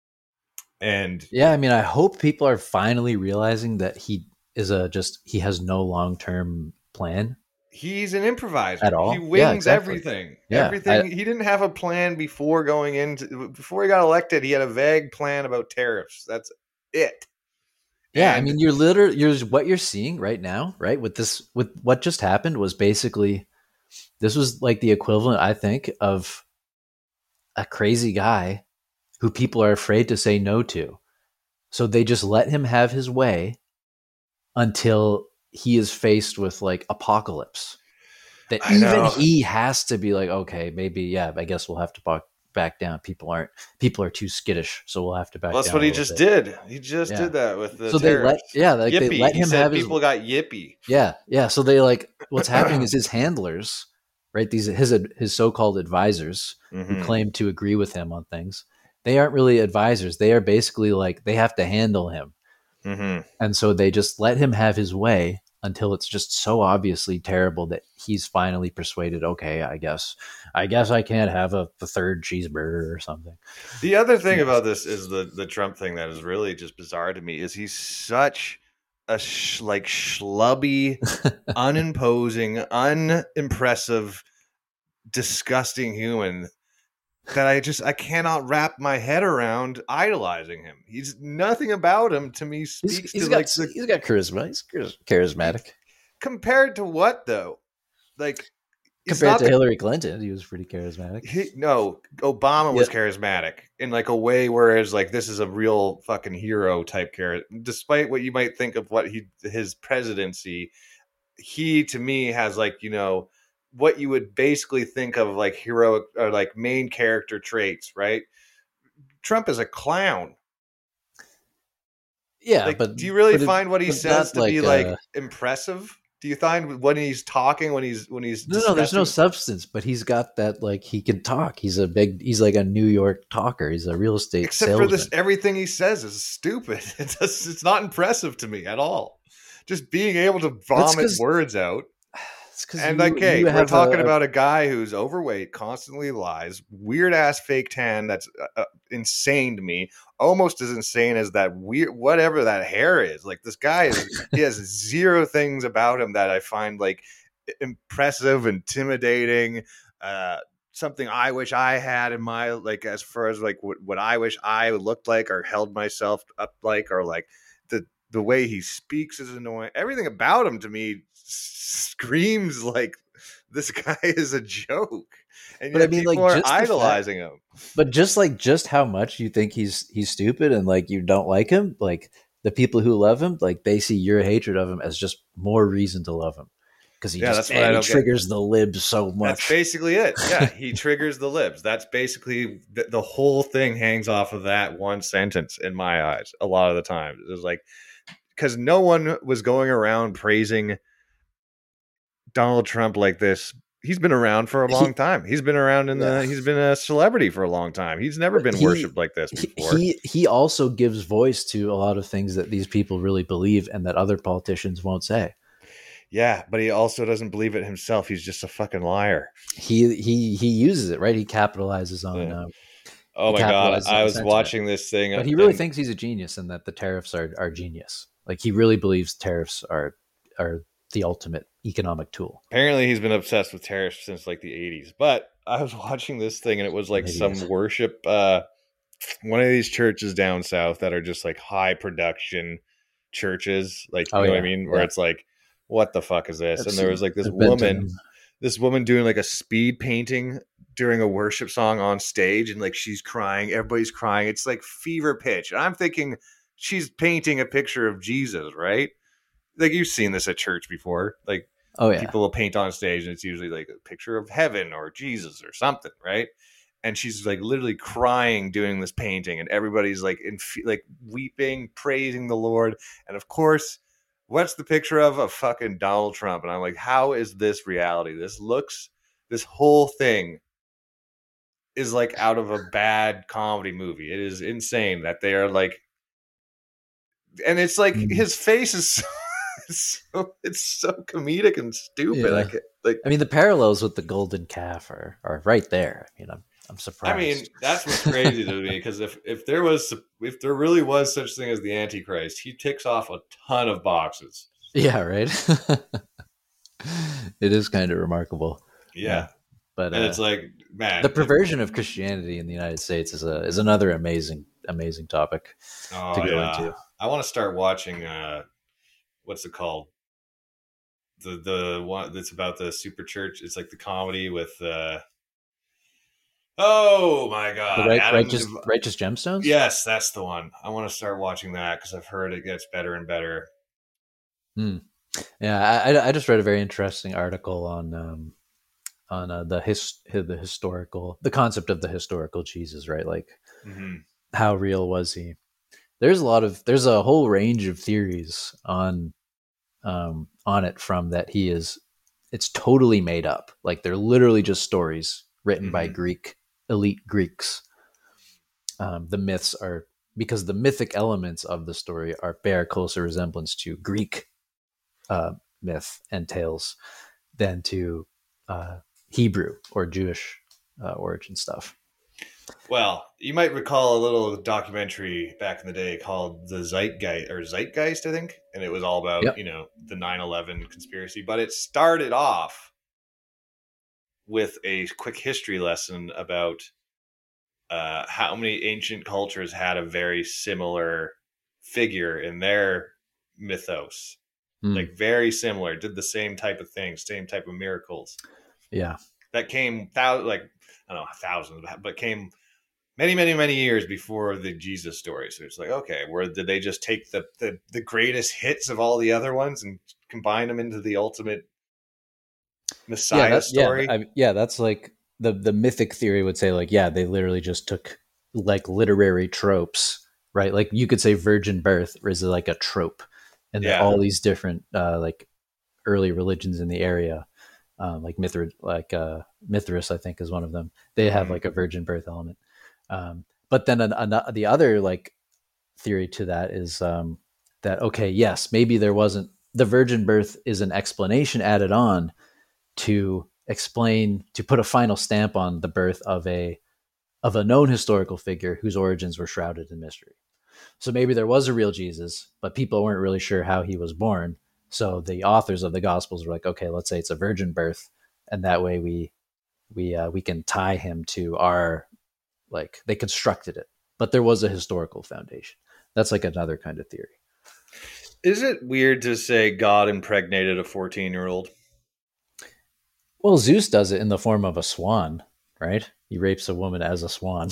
A: And
B: Yeah, I mean, I hope people are finally realizing that he is a just he has no long term plan.
A: he's an improviser
B: At all?
A: He
B: Yeah,
A: wings
B: exactly.
A: everything.
B: Yeah,
A: everything.
B: I-
A: he didn't have a plan before going into before he got elected. He had a vague plan about tariffs. That's it.
B: Yeah, I
A: And-
B: mean, you're literally you're what you're seeing right now, right? With this, with what just happened was basically this was like the equivalent, I think, of a crazy guy who people are afraid to say no to. So they just let him have his way until he is faced with like apocalypse. That
A: I
B: even
A: know.
B: he has to be like, okay, maybe, yeah, I guess we'll have to back, back down. People aren't, people are too skittish, so we'll have to back
A: Well, that's
B: down.
A: what
B: a
A: he
B: little
A: just
B: bit.
A: did. He just
B: Yeah.
A: did that with the
B: So they
A: tariffs.
B: let, yeah, like
A: yippee.
B: they let
A: he
B: him
A: said
B: have his
A: people got yippee.
B: yeah, yeah. So they like what's happening is his handlers, right? These his his so-called advisors who
A: Mhm.
B: claim to agree with him on things. They aren't really advisors. They are basically like they have to handle him,
A: Mhm.
B: and so they just let him have his way until it's just so obviously terrible that he's finally persuaded. Okay, I guess, I guess I can't have a the third cheeseburger or something.
A: The other thing about this is the the Trump thing that is really just bizarre to me is he's such a sh- like schlubby, unimposing, unimpressive, disgusting human that I just I cannot wrap my head around idolizing him. He's nothing about him to me
B: He's
A: speaks
B: he's
A: to
B: got
A: like the
B: he's got charisma. He's char-
A: he,
B: charismatic
A: compared to what though? Like he's
B: compared
A: not
B: to
A: the
B: Hillary Clinton. He was pretty charismatic.
A: he, no, Obama
B: Yeah,
A: was charismatic in like a way whereas like this is a real fucking hero type character. Despite what you might think of what he his presidency, he to me has like, you know, what you would basically think of like heroic or like main character traits, right? Trump is a clown.
B: yeah,
A: Like,
B: but
A: do you really
B: but it,
A: find what he
B: but
A: says
B: not
A: to be
B: like
A: like
B: uh
A: impressive? Do you find when he's talking, when he's when he's
B: no no. There's no
A: discussing,
B: substance, but he's got that like he can talk. He's a big. He's like a New York talker. He's a real estate
A: except for this,
B: salesman.
A: everything he says is stupid. It's just, it's not impressive to me at all. Just being able to
B: That's
A: vomit
B: because
A: words out.
B: it's because
A: And
B: you
A: okay,
B: you
A: we're
B: have
A: talking
B: a, a
A: about a guy who's overweight, constantly lies, weird ass fake tan that's uh, uh, insane to me, almost as insane as that weird whatever that hair is. Like this guy is, he has zero things about him that I find like impressive, intimidating. Uh, something I wish I had in my like as far as like what, what I wish I looked like or held myself up like or like the the way he speaks is annoying. Everything about him to me screams like this guy is a joke, and
B: but I
A: yet
B: mean
A: people
B: like
A: are
B: just the fact
A: idolizing him.
B: but just like just how much you think he's he's stupid and like you don't like him, like the people who love him, like they see your hatred of him as just more reason to love him because he
A: Yeah,
B: just
A: that's what
B: man
A: I
B: he
A: don't get.
B: triggers the libs so
A: That's
B: much.
A: basically it. Yeah, he triggers the libs. That's basically the, the whole thing hangs off of that one sentence in my eyes. A lot of the time, it was like because no one was going around praising Donald Trump like this. He's been around for a long
B: He
A: time. He's been around in
B: yeah,
A: the. He's been a celebrity for a long time. He's never
B: but
A: been
B: he
A: worshipped like this
B: he
A: before.
B: he he also gives voice to a lot of things that these people really believe and that other politicians won't say.
A: Yeah, but he also doesn't believe it himself. He's just a fucking liar.
B: He he he uses it, right? He capitalizes on
A: Yeah.
B: um,
A: Oh
B: he
A: my god,
B: capitalizes
A: I
B: on
A: was
B: sentiment.
A: watching this thing
B: But he really
A: and
B: thinks he's a genius and that the tariffs are, are genius. Like he really believes tariffs are are the ultimate economic tool.
A: apparently he's been obsessed with tariffs since like the eighties. But I was watching this thing and it was
B: An
A: like some
B: idiot.
A: worship uh one of these churches down south that are just like high production churches, like
B: Oh
A: you know what I
B: yeah,
A: mean, where
B: yeah.
A: it's like what the fuck is this?
B: I've
A: And there
B: seen.
A: was like this
B: I've been to
A: woman,
B: them.
A: this woman doing like a speed painting during a worship song on stage and like she's crying, everybody's crying. It's like fever pitch. And I'm thinking she's painting a picture of Jesus, right? Like you've seen this at church before. Like
B: Oh yeah,
A: people will paint on stage and it's usually like a picture of heaven or Jesus or something, right? And she's like literally crying doing this painting and everybody's like in like weeping, praising the Lord. And of course, what's the picture of a fucking Donald Trump? And I'm like, how is this reality? This looks, this whole thing is like out of a bad comedy movie. It is insane that they are like, and it's like
B: mm.
A: his face is so, it's so, it's so comedic and stupid. I
B: Yeah.
A: can, like,
B: I mean, the parallels with the golden calf are, are right there. I mean, I'm I'm
A: I mean,
B: surprised.
A: that's what's crazy to me because if if there was if there really was such thing as the Antichrist, he ticks off a ton of boxes.
B: Yeah, right. It is kind of remarkable. Yeah,
A: Yeah,
B: but
A: and
B: uh,
A: it's like,
B: the
A: man, if,
B: perversion of Christianity in the United States is a is another amazing amazing topic to
A: oh
B: go
A: yeah,
B: into.
A: I want to start watching. Uh, what's it called? The the one that's about the super church. It's like the comedy with. Uh, oh my
B: The
A: god,
B: right
A: Adam.
B: righteous
A: Dev-
B: righteous gemstones.
A: yes, that's the one. I want to start watching that because I've heard it gets better and better.
B: Hmm. Yeah, I, I just read a very interesting article on um, on uh, the his the historical the concept of the historical Jesus, right? Like
A: Mm-hmm.
B: how real was he? There's a lot of there's a whole range of theories on um, on it from that he is it's totally made up. Like they're literally just stories written by
A: Mm-hmm.
B: Greek elite Greeks. Um, the myths are because the mythic elements of the story are bear closer resemblance to Greek uh, myth and tales than to uh, Hebrew or Jewish uh, origin stuff.
A: Well, you might recall a little documentary back in the day called the Zeitgeist or Zeitgeist, I think, and it was all about,
B: Yep.
A: you know, the nine eleven conspiracy, but it started off with a quick history lesson about uh, how many ancient cultures had a very similar figure in their mythos,
B: Hmm.
A: like very similar, did the same type of things, same type of miracles
B: Yeah.
A: that came thou- like I don't know thousands, but came many, many, many years before the Jesus story. So it's like, okay, where did they just take the the, the greatest hits of all the other ones and combine them into the ultimate
B: Yeah.
A: Messiah
B: That. Yeah.
A: story?
B: I, yeah. That's like the the mythic theory would say like, yeah, they literally just took like literary tropes, right? Like you could say virgin birth is like a trope, and that
A: Yeah.
B: all these different uh, like early religions in the area, um, like Mithra, like uh, Mithras, I think is one of them. They have
A: Mhm.
B: like a virgin birth element. Um, but then an, an, the other like theory to that is um, that okay, yes, maybe there wasn't the virgin birth is an explanation added on to explain to put a final stamp on the birth of a of a known historical figure whose origins were shrouded in mystery. So maybe there was a real Jesus, but people weren't really sure how he was born. So the authors of the Gospels were like, okay, let's say it's a virgin birth, and that way we we uh, we can tie him to our like they constructed it, but there was a historical foundation. That's like another kind of theory.
A: Is it weird to say God impregnated a fourteen year old?
B: Well, Zeus does it in the form of a swan, right? He rapes a woman as a swan.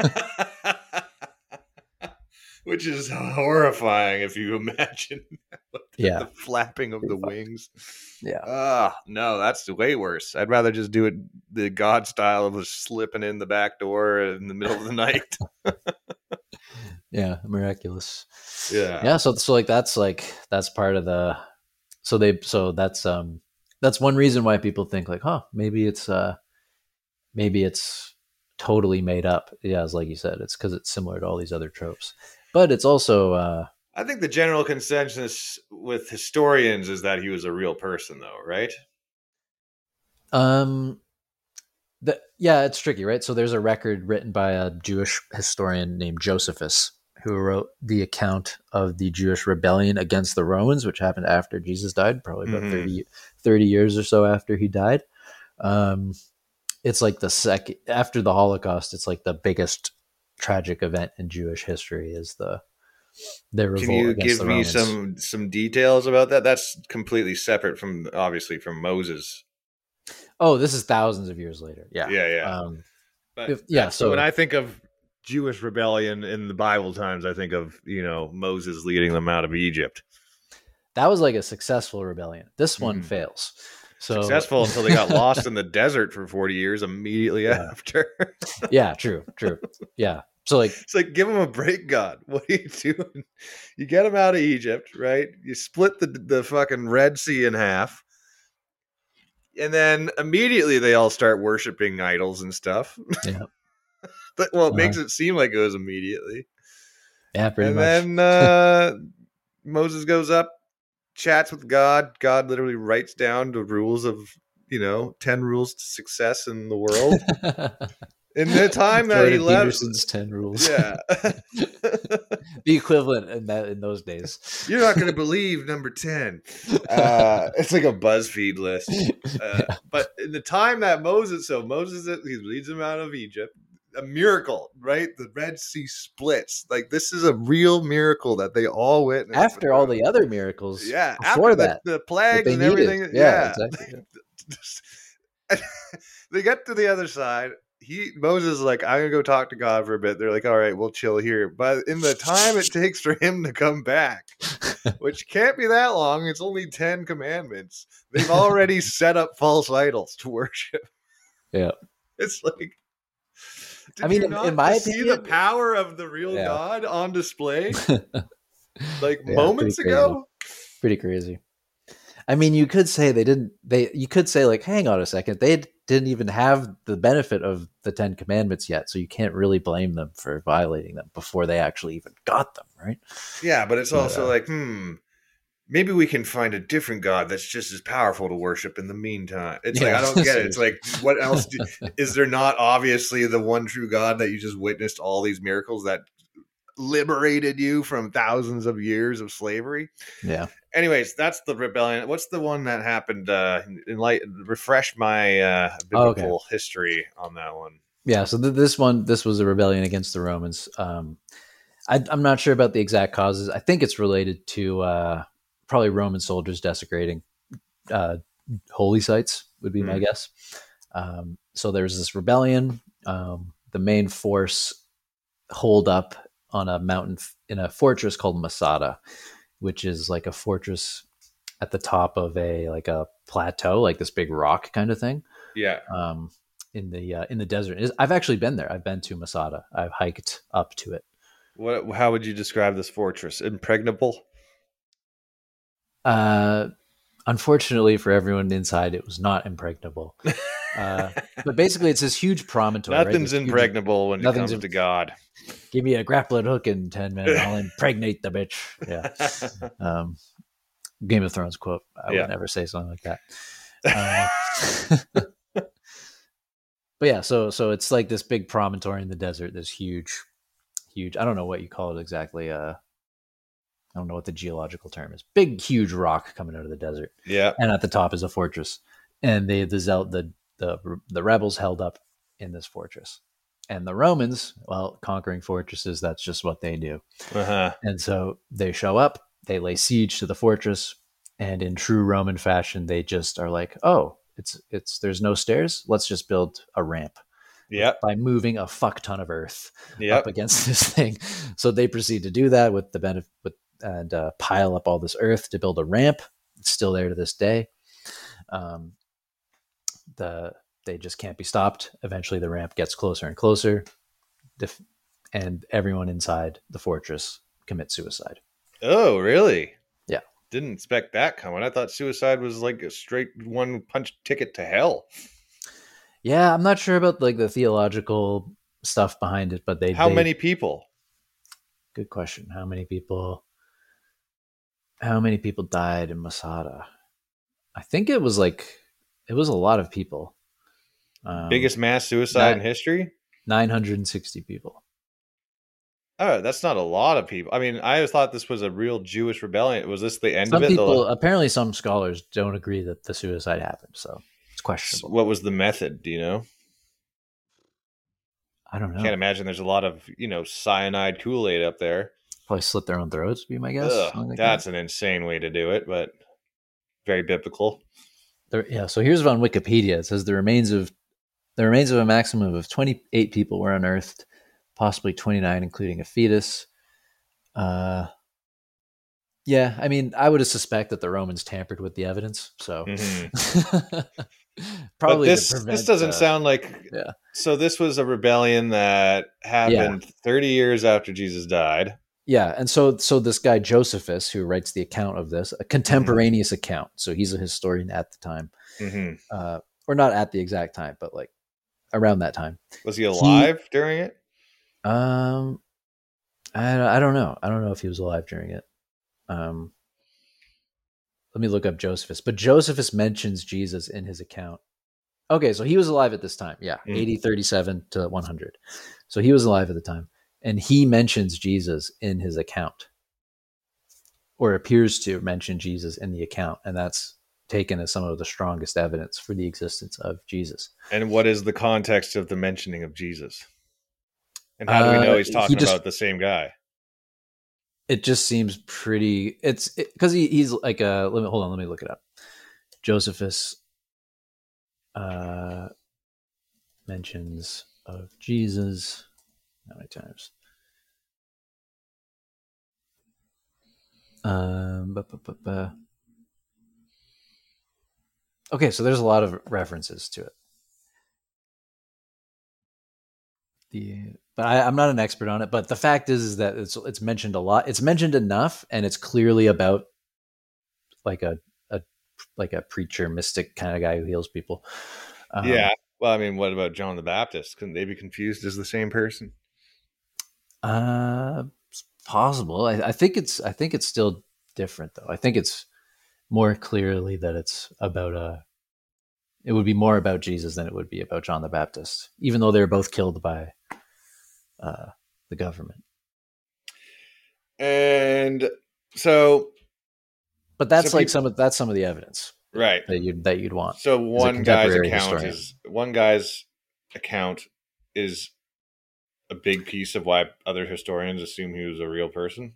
A: Which is horrifying if you imagine the,
B: Yeah,
A: the flapping of the wings.
B: yeah,
A: Ah, no, that's way worse. I'd rather just do it the God style of just slipping in the back door in the middle of the night.
B: yeah, miraculous.
A: Yeah.
B: Yeah, so so like that's like that's part of the so they so that's um that's one reason why people think like, huh, maybe it's uh maybe it's totally made up. Yeah, it's like you said, it's because it's similar to all these other tropes. But it's also uh
A: I think the general consensus with historians is that he was a real person, though, right?
B: um the, yeah, it's tricky, right? So there's a record written by a Jewish historian named Josephus who wrote the account of the Jewish rebellion against the Romans, which happened after Jesus died, probably about
A: Mm-hmm.
B: thirty, thirty years or so after he died. Um, it's like the second after the Holocaust. It's like the biggest tragic event in Jewish history is the their
A: Can
B: revolt
A: you
B: against
A: give
B: the
A: me
B: Romans.
A: some some details about that? That's completely separate from obviously from Moses.
B: Oh, this is thousands of years later. Yeah.
A: Yeah, yeah.
B: Um,
A: But
B: if, yeah.
A: that's when
B: So
A: I think of Jewish rebellion in the Bible times, I think of, you know, Moses leading them out of Egypt.
B: that was like a successful rebellion. This one
A: Mhm.
B: fails. So
A: Successful until they got lost in the desert for forty years immediately
B: Yeah.
A: after.
B: yeah, true, true. Yeah. So like
A: It's like, give them a break, God. What are you doing? You get them out of Egypt, right? You split the the fucking Red Sea in half. And then immediately they all start worshiping idols and stuff.
B: yeah,
A: But, well, it
B: uh-huh.
A: makes it seem like it was immediately.
B: yeah, pretty
A: And
B: much.
A: then uh, Moses goes up, chats with God. God literally writes down the rules of, you know, ten rules to success in the world. In the time that he
B: Jordan
A: left,
B: Peterson's ten rules.
A: yeah.
B: The equivalent in that in those days.
A: You're not going to believe number ten. Uh, it's like a BuzzFeed list. Uh,
B: Yeah.
A: But in the time that Moses, so Moses, he leads them out of Egypt. A miracle, right? The Red Sea splits. Like, this is a real miracle that they all witnessed.
B: After all the other miracles,
A: yeah,
B: before
A: after the,
B: that,
A: the
B: that
A: plagues
B: they
A: and
B: needed.
A: everything.
B: Yeah,
A: Yeah.
B: exactly.
A: They get to the other side. He Moses is like, I'm gonna go talk to God for a bit. They're like, all right, we'll chill here. But in the time it takes for him to come back, which can't be that long, it's only ten commandments. They've already set up false idols to worship.
B: Yeah.
A: It's like, did
B: I mean,
A: you
B: in-
A: not
B: in my
A: see the
B: opinion-
A: power of the real
B: Yeah.
A: God on display like
B: Yeah,
A: moments
B: pretty crazy.
A: ago?
B: Pretty crazy. I mean, you could say they didn't. They you could say like, hang on a second, they didn't even have the benefit of the Ten Commandments yet, so you can't really blame them for violating them before they actually even got them, right?
A: Yeah, but it's
B: But,
A: also
B: uh,
A: like, hmm, maybe we can find a different God that's just as powerful to worship in the meantime. It's
B: Yeah.
A: like, I don't get it. It's like, what else? Do, is there not obviously the one true God that you just witnessed all these miracles that liberated you from thousands of years of slavery?
B: Yeah.
A: Anyways, that's the rebellion. What's the one that happened? Uh, in light, refresh my uh,
B: Oh, okay.
A: biblical history on that one.
B: Yeah, so th- this one, this was a rebellion against the Romans. Um, I, I'm not sure about the exact causes. I think it's related to uh, probably Roman soldiers desecrating uh, holy sites, would be my
A: Hmm.
B: guess. Um, so there's this rebellion. Um, the main force holed up on a mountain f- in a fortress called Masada, which is like a fortress at the top of a like a plateau, like this big rock kind of thing.
A: Yeah.
B: Um, in the uh, in the desert. It is- I've actually been there. I've been to Masada. I've hiked up to it.
A: What? How would you describe this fortress? Impregnable.
B: Uh, unfortunately for everyone inside, it was not impregnable. Uh, but basically, it's this huge promontory, right?
A: Nothing's
B: This huge,
A: impregnable when it
B: nothing's.
A: comes to God.
B: Give me a grappling hook in ten minutes. I'll impregnate the bitch. Yeah. Um, Game of Thrones quote. I
A: Yeah.
B: would never say something like that. Uh, but yeah, so so it's like this big promontory in the desert. This huge, huge. I don't know what you call it exactly. Uh, I don't know what the geological term is. Big, huge rock coming out of the desert,
A: Yeah.
B: and at the top is a fortress. And they the Zel- the the the rebels held up in this fortress, and the Romans, well, conquering fortresses, that's just what they do.
A: Uh-huh.
B: And so they show up, they lay siege to the fortress, and in true Roman fashion, they just are like, "Oh, it's it's there's no stairs. Let's just build a ramp."
A: Yep.
B: By moving a fuck ton of earth
A: Yep.
B: up against this thing. So they proceed to do that with the benefit with, and uh, pile up all this earth to build a ramp. It's still there to this day. Um, the they just can't be stopped. Eventually, the ramp gets closer and closer, def- and everyone inside the fortress commits suicide.
A: Oh, really?
B: Yeah.
A: Didn't expect that coming. I thought suicide was like a straight one punch ticket to hell.
B: Yeah, I'm not sure about like the theological stuff behind it, but they
A: How
B: they,
A: many people?
B: Good question. How many people? How many people died in Masada? I think it was like it was a lot of people. Um,
A: Biggest mass suicide in history?
B: nine hundred sixty people.
A: Oh, that's not a lot of people. I mean, I always thought this was a real Jewish rebellion. Was this the end
B: Some
A: of it?
B: people,
A: The-
B: apparently, some scholars don't agree that the suicide happened, so it's questionable.
A: what was the method? Do you know?
B: I don't know.
A: Can't imagine there's a lot of, you know, cyanide Kool-Aid up there.
B: Probably slit their own throats, be my guess.
A: Ugh,
B: Something like
A: that's
B: that.
A: an insane way to do it, but very biblical.
B: There, yeah. So here's on Wikipedia. It says the remains of the remains of a maximum of twenty-eight people were unearthed, possibly twenty-nine, including a fetus. Uh, yeah. I mean, I would have suspect that the Romans tampered with the evidence. So
A: Mm-hmm.
B: probably
A: but this
B: to prevent,
A: this doesn't
B: uh,
A: sound like.
B: Yeah.
A: So this was a rebellion that happened yeah. thirty years after Jesus died.
B: Yeah, and so so this guy Josephus, who writes the account of this, a contemporaneous mm-hmm. account, so he's a historian at the time,
A: mm-hmm.
B: uh, or not at the exact time, but like around that time.
A: Was he alive he, during it?
B: Um, I I don't know. I don't know if he was alive during it. Um, let me look up Josephus. But Josephus mentions Jesus in his account. Okay, so he was alive at this time. Yeah, mm. eighty thirty-seven to one hundred. So he was alive at the time. And he mentions Jesus in his account, or appears to mention Jesus in the account. And that's taken as some of the strongest evidence for the existence of Jesus.
A: And what is the context of the mentioning of Jesus? And how do we know he's talking uh, he just, about the same guy?
B: It just seems pretty, it's because it, he, he's like a, let me, hold on, let me look it up. Josephus uh, mentions of Jesus. How many times? Um, bu- bu- bu- bu. Okay, so there's a lot of references to it. The but I, I'm not an expert on it. But the fact is, is that it's it's mentioned a lot. It's mentioned enough, and it's clearly about like a a like a preacher, mystic kind of guy who heals people.
A: Um, yeah. Well, I mean, what about John the Baptist? Couldn't they be confused as the same person?
B: Uh, it's possible. I, I think it's. I think it's still different, though. I think it's more clearly that it's about a. It would be more about Jesus than it would be about John the Baptist, even though they're both killed by uh, the government.
A: And so,
B: but that's
A: so
B: like
A: people,
B: some of that's some of the evidence,
A: right?
B: That you that you'd want.
A: So one guy's account historian. is one guy's account is a big piece of why other historians assume he was a real person?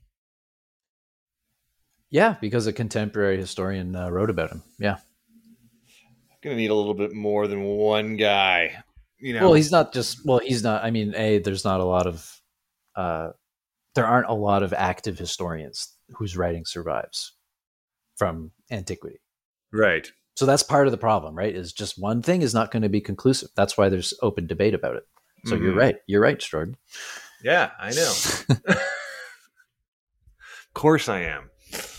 B: Yeah, because a contemporary historian uh, wrote about him. Yeah.
A: Going to need a little bit more than one guy. You know?
B: Well, he's not just, well, he's not, I mean, A, there's not a lot of, uh, there aren't a lot of active historians whose writing survives from antiquity.
A: Right.
B: So that's part of the problem, right? Is just one thing is not going to be conclusive. That's why there's open debate about it. So mm-hmm. you're right. You're right, Jordan.
A: Yeah, I know. Of course I am.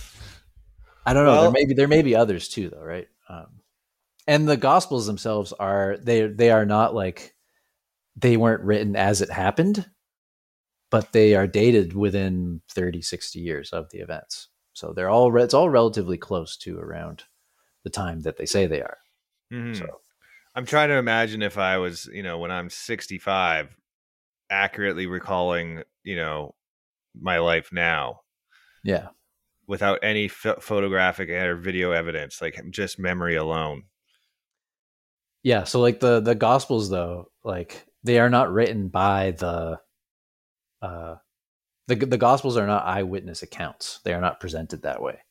B: I don't know. Well, there may be, there may be others too, though, right? Um, and the Gospels themselves are, they, they are not like, they weren't written as it happened, but they are dated within thirty, sixty years of the events. So they're all, it's all relatively close to around the time that they say they are.
A: Mm-hmm. So I'm trying to imagine if I was, you know, when I'm sixty-five, accurately recalling, you know, my life now.
B: Yeah.
A: Without any ph- photographic or video evidence, like just memory alone.
B: Yeah. So like the, the Gospels though, like they are not written by the, uh, the, the Gospels are not eyewitness accounts. They are not presented that way.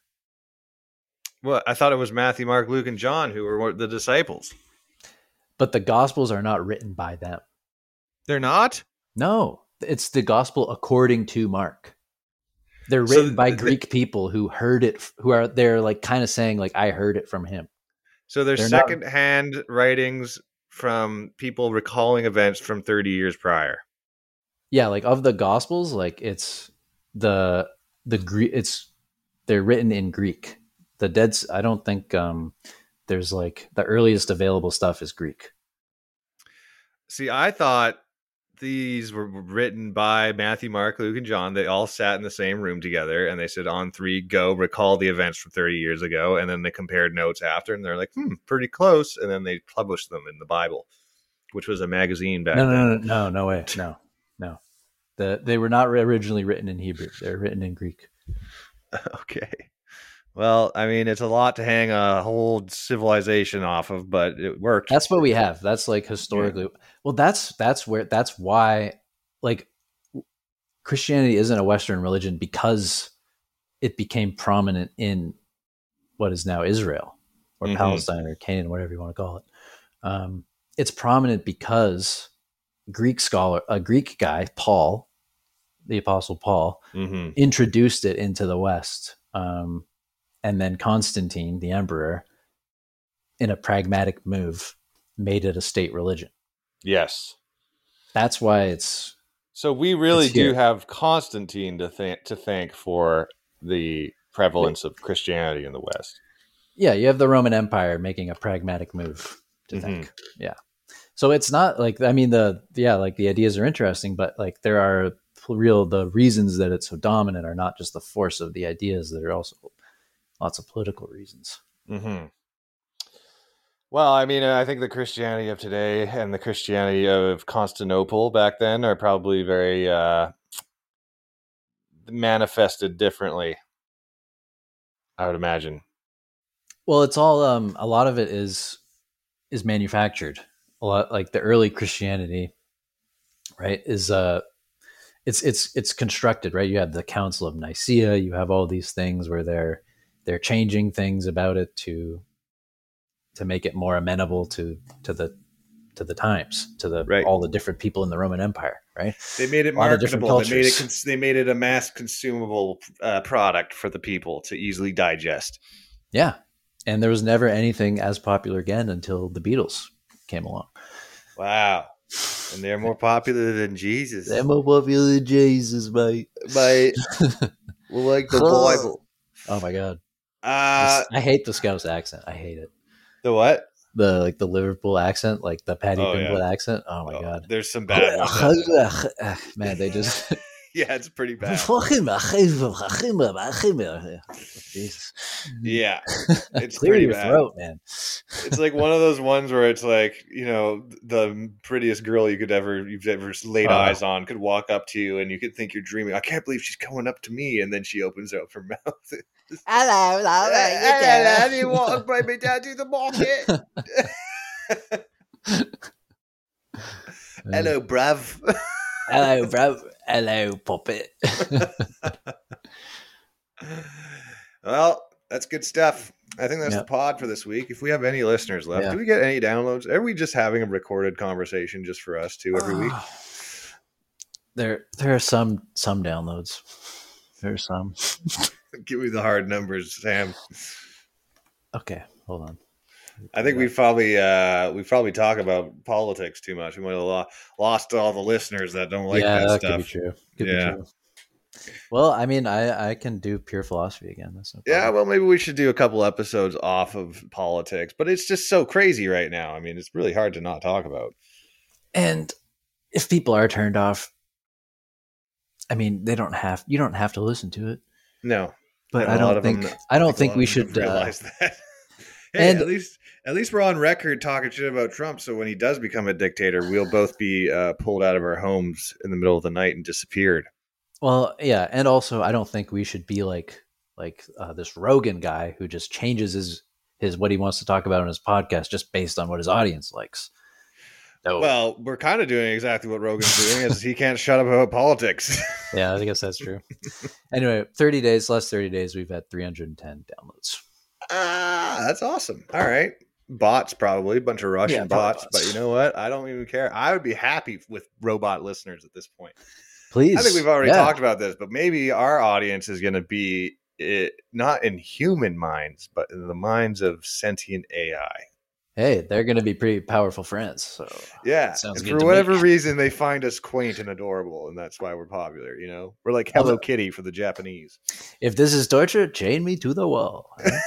A: Well, I thought it was Matthew, Mark, Luke, and John who were the disciples.
B: But the Gospels are not written by them. They're
A: not?
B: No, it's the Gospel according to Mark. They're written so by the, Greek people who heard it, who are, they're like kind of saying like, I heard it from him.
A: So they're, they're secondhand not, writings from people recalling events from thirty years prior.
B: Yeah. Like of the Gospels, like it's the, the Greek, it's, they're written in Greek. The dead, I don't think um, there's like the earliest available stuff is Greek.
A: See, I thought these were written by Matthew, Mark, Luke, and John. They all sat in the same room together and they said, on three, go, recall the events from thirty years ago. And then they compared notes after and they're like, hmm, pretty close. And then they published them in the Bible, which was a magazine back
B: no,
A: then.
B: No, no, no, no way. No, no. The, they were not originally written in Hebrew. They're written in Greek.
A: Okay. Well, I mean, it's a lot to hang a whole civilization off of, but it worked.
B: That's what we have. That's like historically. Yeah. Well, that's that's where that's why like Christianity isn't a Western religion because it became prominent in what is now Israel or mm-hmm. Palestine or Canaan, whatever you want to call it. Um, it's prominent because Greek scholar, a Greek guy, Paul, the Apostle Paul, mm-hmm. introduced it into the West. Um, And then Constantine, the emperor, in a pragmatic move, made it a state religion.
A: Yes.
B: That's why it's...
A: So we really do have Constantine to, th- to thank for the prevalence of Christianity in the West.
B: Yeah, you have the Roman Empire making a pragmatic move to mm-hmm. thank. Yeah. So it's not like, I mean, the, yeah, like the ideas are interesting, but like there are real, the reasons that it's so dominant are not just the force of the ideas, that are also lots of political reasons.
A: Mm-hmm. Well, I mean, I think the Christianity of today and the Christianity of Constantinople back then are probably very uh, manifested differently, I would imagine.
B: Well, it's all, um, a lot of it is, is manufactured. A lot like the early Christianity, right, is, uh, it's, it's, it's constructed, right? You have the Council of Nicaea, you have all these things where they're, they're changing things about it to, to make it more amenable to, to the, to the times, to the, right. all the different people in the Roman Empire, right?
A: They made it marketable. They made it, cons- they made it a mass consumable uh, product for the people to easily digest.
B: Yeah. And there was never anything as popular again until the Beatles came along.
A: Wow. And they're more popular than Jesus.
B: They're more popular than Jesus, mate.
A: Mate. We're like the Bible.
B: Oh my God.
A: Uh,
B: I hate the Scouse accent. I hate it.
A: The what?
B: The like the Liverpool accent, like the Paddy
A: oh,
B: Pimblett
A: yeah.
B: accent. Oh my oh, God.
A: There's some bad ones.
B: Man, they just
A: yeah, it's pretty bad.
B: Jesus.
A: Yeah, it's
B: clear
A: pretty
B: your
A: bad.
B: throat, man.
A: It's like one of those ones where it's like, you know, the prettiest girl you could ever you've ever laid uh, eyes on could walk up to you and you could think you're dreaming. I can't believe she's coming up to me, and then she opens up her mouth.
B: Hello, hello,
A: hello, do you want to bring me down to the market? Hello, bruv.
B: Hello, bro. Hello, puppet.
A: Well, that's good stuff. I think that's
B: Yeah.
A: the pod for this week. If we have any listeners left,
B: Yeah.
A: do we get any downloads? Are we just having a recorded conversation just for us two every week?
B: There, there are some some downloads. There are some.
A: Give me the hard numbers, Sam.
B: Okay, hold on.
A: I think we probably uh, we probably talk about politics too much. We might have lo- lost all the listeners that don't like
B: yeah,
A: that,
B: that
A: stuff.
B: could be true. Could
A: Yeah.
B: be true. Well, I mean, I I can do pure philosophy again. That's no
A: Yeah,
B: problem.
A: well, maybe we should do a couple episodes off of politics, but it's just so crazy right now. I mean, it's really hard to not talk about.
B: And if people are turned off, I mean, they don't have. You don't have to listen to it.
A: No,
B: But
A: and
B: I
A: a lot
B: don't
A: of
B: think.
A: them-
B: I don't
A: a
B: think
A: lot
B: we
A: of them
B: should. Uh,
A: realize that. Hey,
B: and-
A: at least at least we're on record talking shit about Trump. So when he does become a dictator, we'll both be uh, pulled out of our homes in the middle of the night and disappeared.
B: well, yeah, and also I don't think we should be like like uh, this Rogan guy who just changes his his what he wants to talk about on his podcast just based on what his audience likes. So,
A: Well, we're kind of doing exactly what Rogan's doing, is he can't shut up about politics.
B: yeah, I guess that's true. Anyway, thirty days, less thirty days, we've had three hundred ten downloads.
A: Ah, that's awesome. All right. Bots, probably a bunch of Russian
B: Yeah, probably
A: bots,
B: bots.
A: but you know what? I don't even care. I would be happy with robot listeners at this point.
B: Please.
A: I think we've already
B: yeah.
A: talked about this, but maybe our audience is going to be it, not in human minds, but in the minds of sentient A I.
B: Hey, they're going to be pretty powerful friends. So
A: Yeah,
B: sounds
A: and
B: good
A: for
B: to
A: whatever
B: me.
A: reason, they find us quaint and adorable, and that's why we're popular. You know, we're like Hello Kitty for the Japanese.
B: If this is torture, chain me to the wall.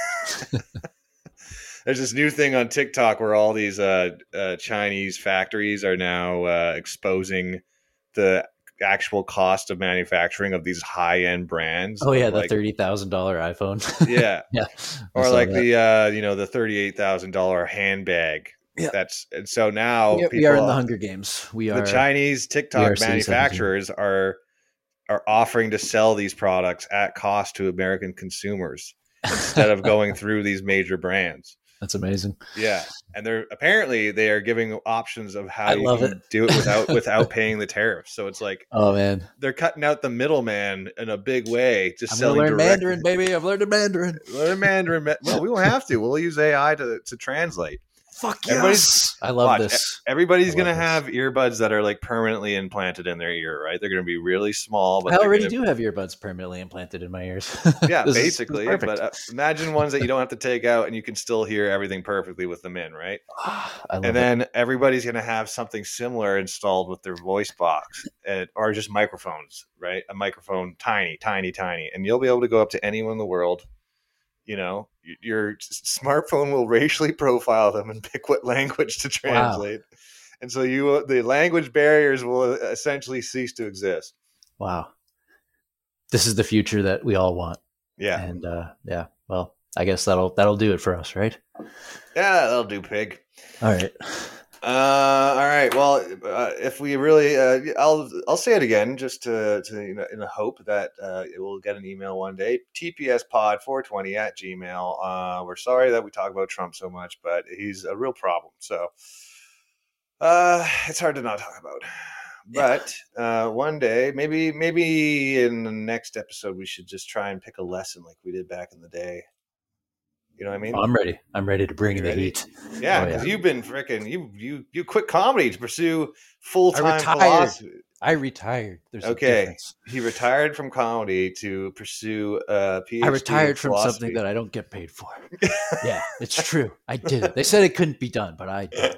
A: There's this new thing on TikTok where all these uh, uh, Chinese factories are now uh, exposing the actual cost of manufacturing of these high-end brands.
B: Oh yeah,
A: of
B: the
A: like,
B: thirty thousand dollar iPhone.
A: yeah,
B: yeah, I
A: or
B: saw
A: like
B: that.
A: the uh, you know the thirty-eight thousand dollar handbag.
B: Yeah.
A: That's and so now
B: we, are,
A: people,
B: we are in the Hunger Games. We
A: the
B: are
A: Chinese
B: we are
A: TikTok
B: C
A: manufacturers are are offering to sell these products at cost to American consumers instead of going through these major brands.
B: That's amazing.
A: Yeah, and they're apparently they are giving options of how
B: I
A: you
B: love
A: can
B: it.
A: do it without without paying the tariffs. So it's like
B: Oh man,
A: they're cutting out the middleman in a big way, just
B: I'm gonna
A: selling
B: learn
A: direct-
B: Mandarin, baby. I've learned Mandarin.
A: Learn Mandarin. Well, we won't have to. We'll use A I to to translate.
B: Fuck
A: Everybody's-
B: yes! I love
A: Watch,
B: this.
A: Everybody's
B: I
A: gonna
B: love this.
A: have earbuds that are like permanently implanted in their ear, right? They're gonna be really small, but
B: I
A: they're
B: already
A: gonna-
B: do have earbuds permanently implanted in my ears.
A: Yeah,
B: This is-
A: basically.
B: this is perfect.
A: But uh, imagine ones that you don't have to take out and you can still hear everything perfectly with them in, right?
B: Ah, I love
A: And
B: it.
A: then everybody's going to have something similar installed with their voice box and, or just microphones, right? A microphone, tiny, tiny, tiny. And you'll be able to go up to anyone in the world. You know, y- your s- smartphone will racially profile them and pick what language to translate. And so you, the language barriers will essentially cease to exist.
B: Wow, this is the future that we all want.
A: Yeah.
B: And uh, yeah, well, I guess that'll that'll do it for us, right?
A: Yeah, that'll do, pig.
B: All right.
A: Uh, all right. Well, uh, if we really, uh, I'll I'll say it again, just to, to you know, in the hope that uh, it will get an email one day. T P S pod four twenty at Gmail. Uh, we're sorry that we talk about Trump so much, but he's a real problem. So, uh, it's hard to not talk about. But uh, one day, maybe maybe in the next episode, we should just try and pick a lesson like we did back in the day. You know what I mean?
B: I'm ready. I'm ready to bring
A: You
B: the
A: ready?
B: heat.
A: Yeah,
B: Oh,
A: because
B: yeah.
A: you've been freaking you you you quit comedy to pursue full time
B: retired.
A: philosophy.
B: I retired. There's a
A: Okay,
B: difference.
A: he retired from comedy to pursue a PhD.
B: I retired
A: in
B: from
A: philosophy.
B: something that I don't get paid for. Yeah, it's true. I did it. They said it couldn't be done, but I did.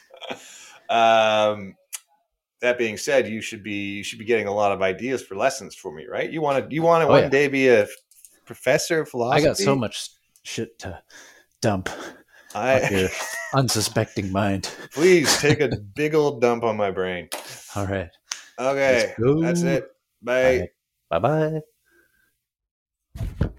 A: um, that being said, you should be you should be getting a lot of ideas for lessons for me, right? You want to you want to
B: Oh,
A: one
B: yeah.
A: day be a f- professor of
B: I
A: philosophy.
B: got so much shit to dump on
A: I,
B: your unsuspecting mind.
A: please take a big old dump on my brain.
B: All right.
A: Okay,
B: Let's go.
A: that's it. Bye.
B: Bye bye.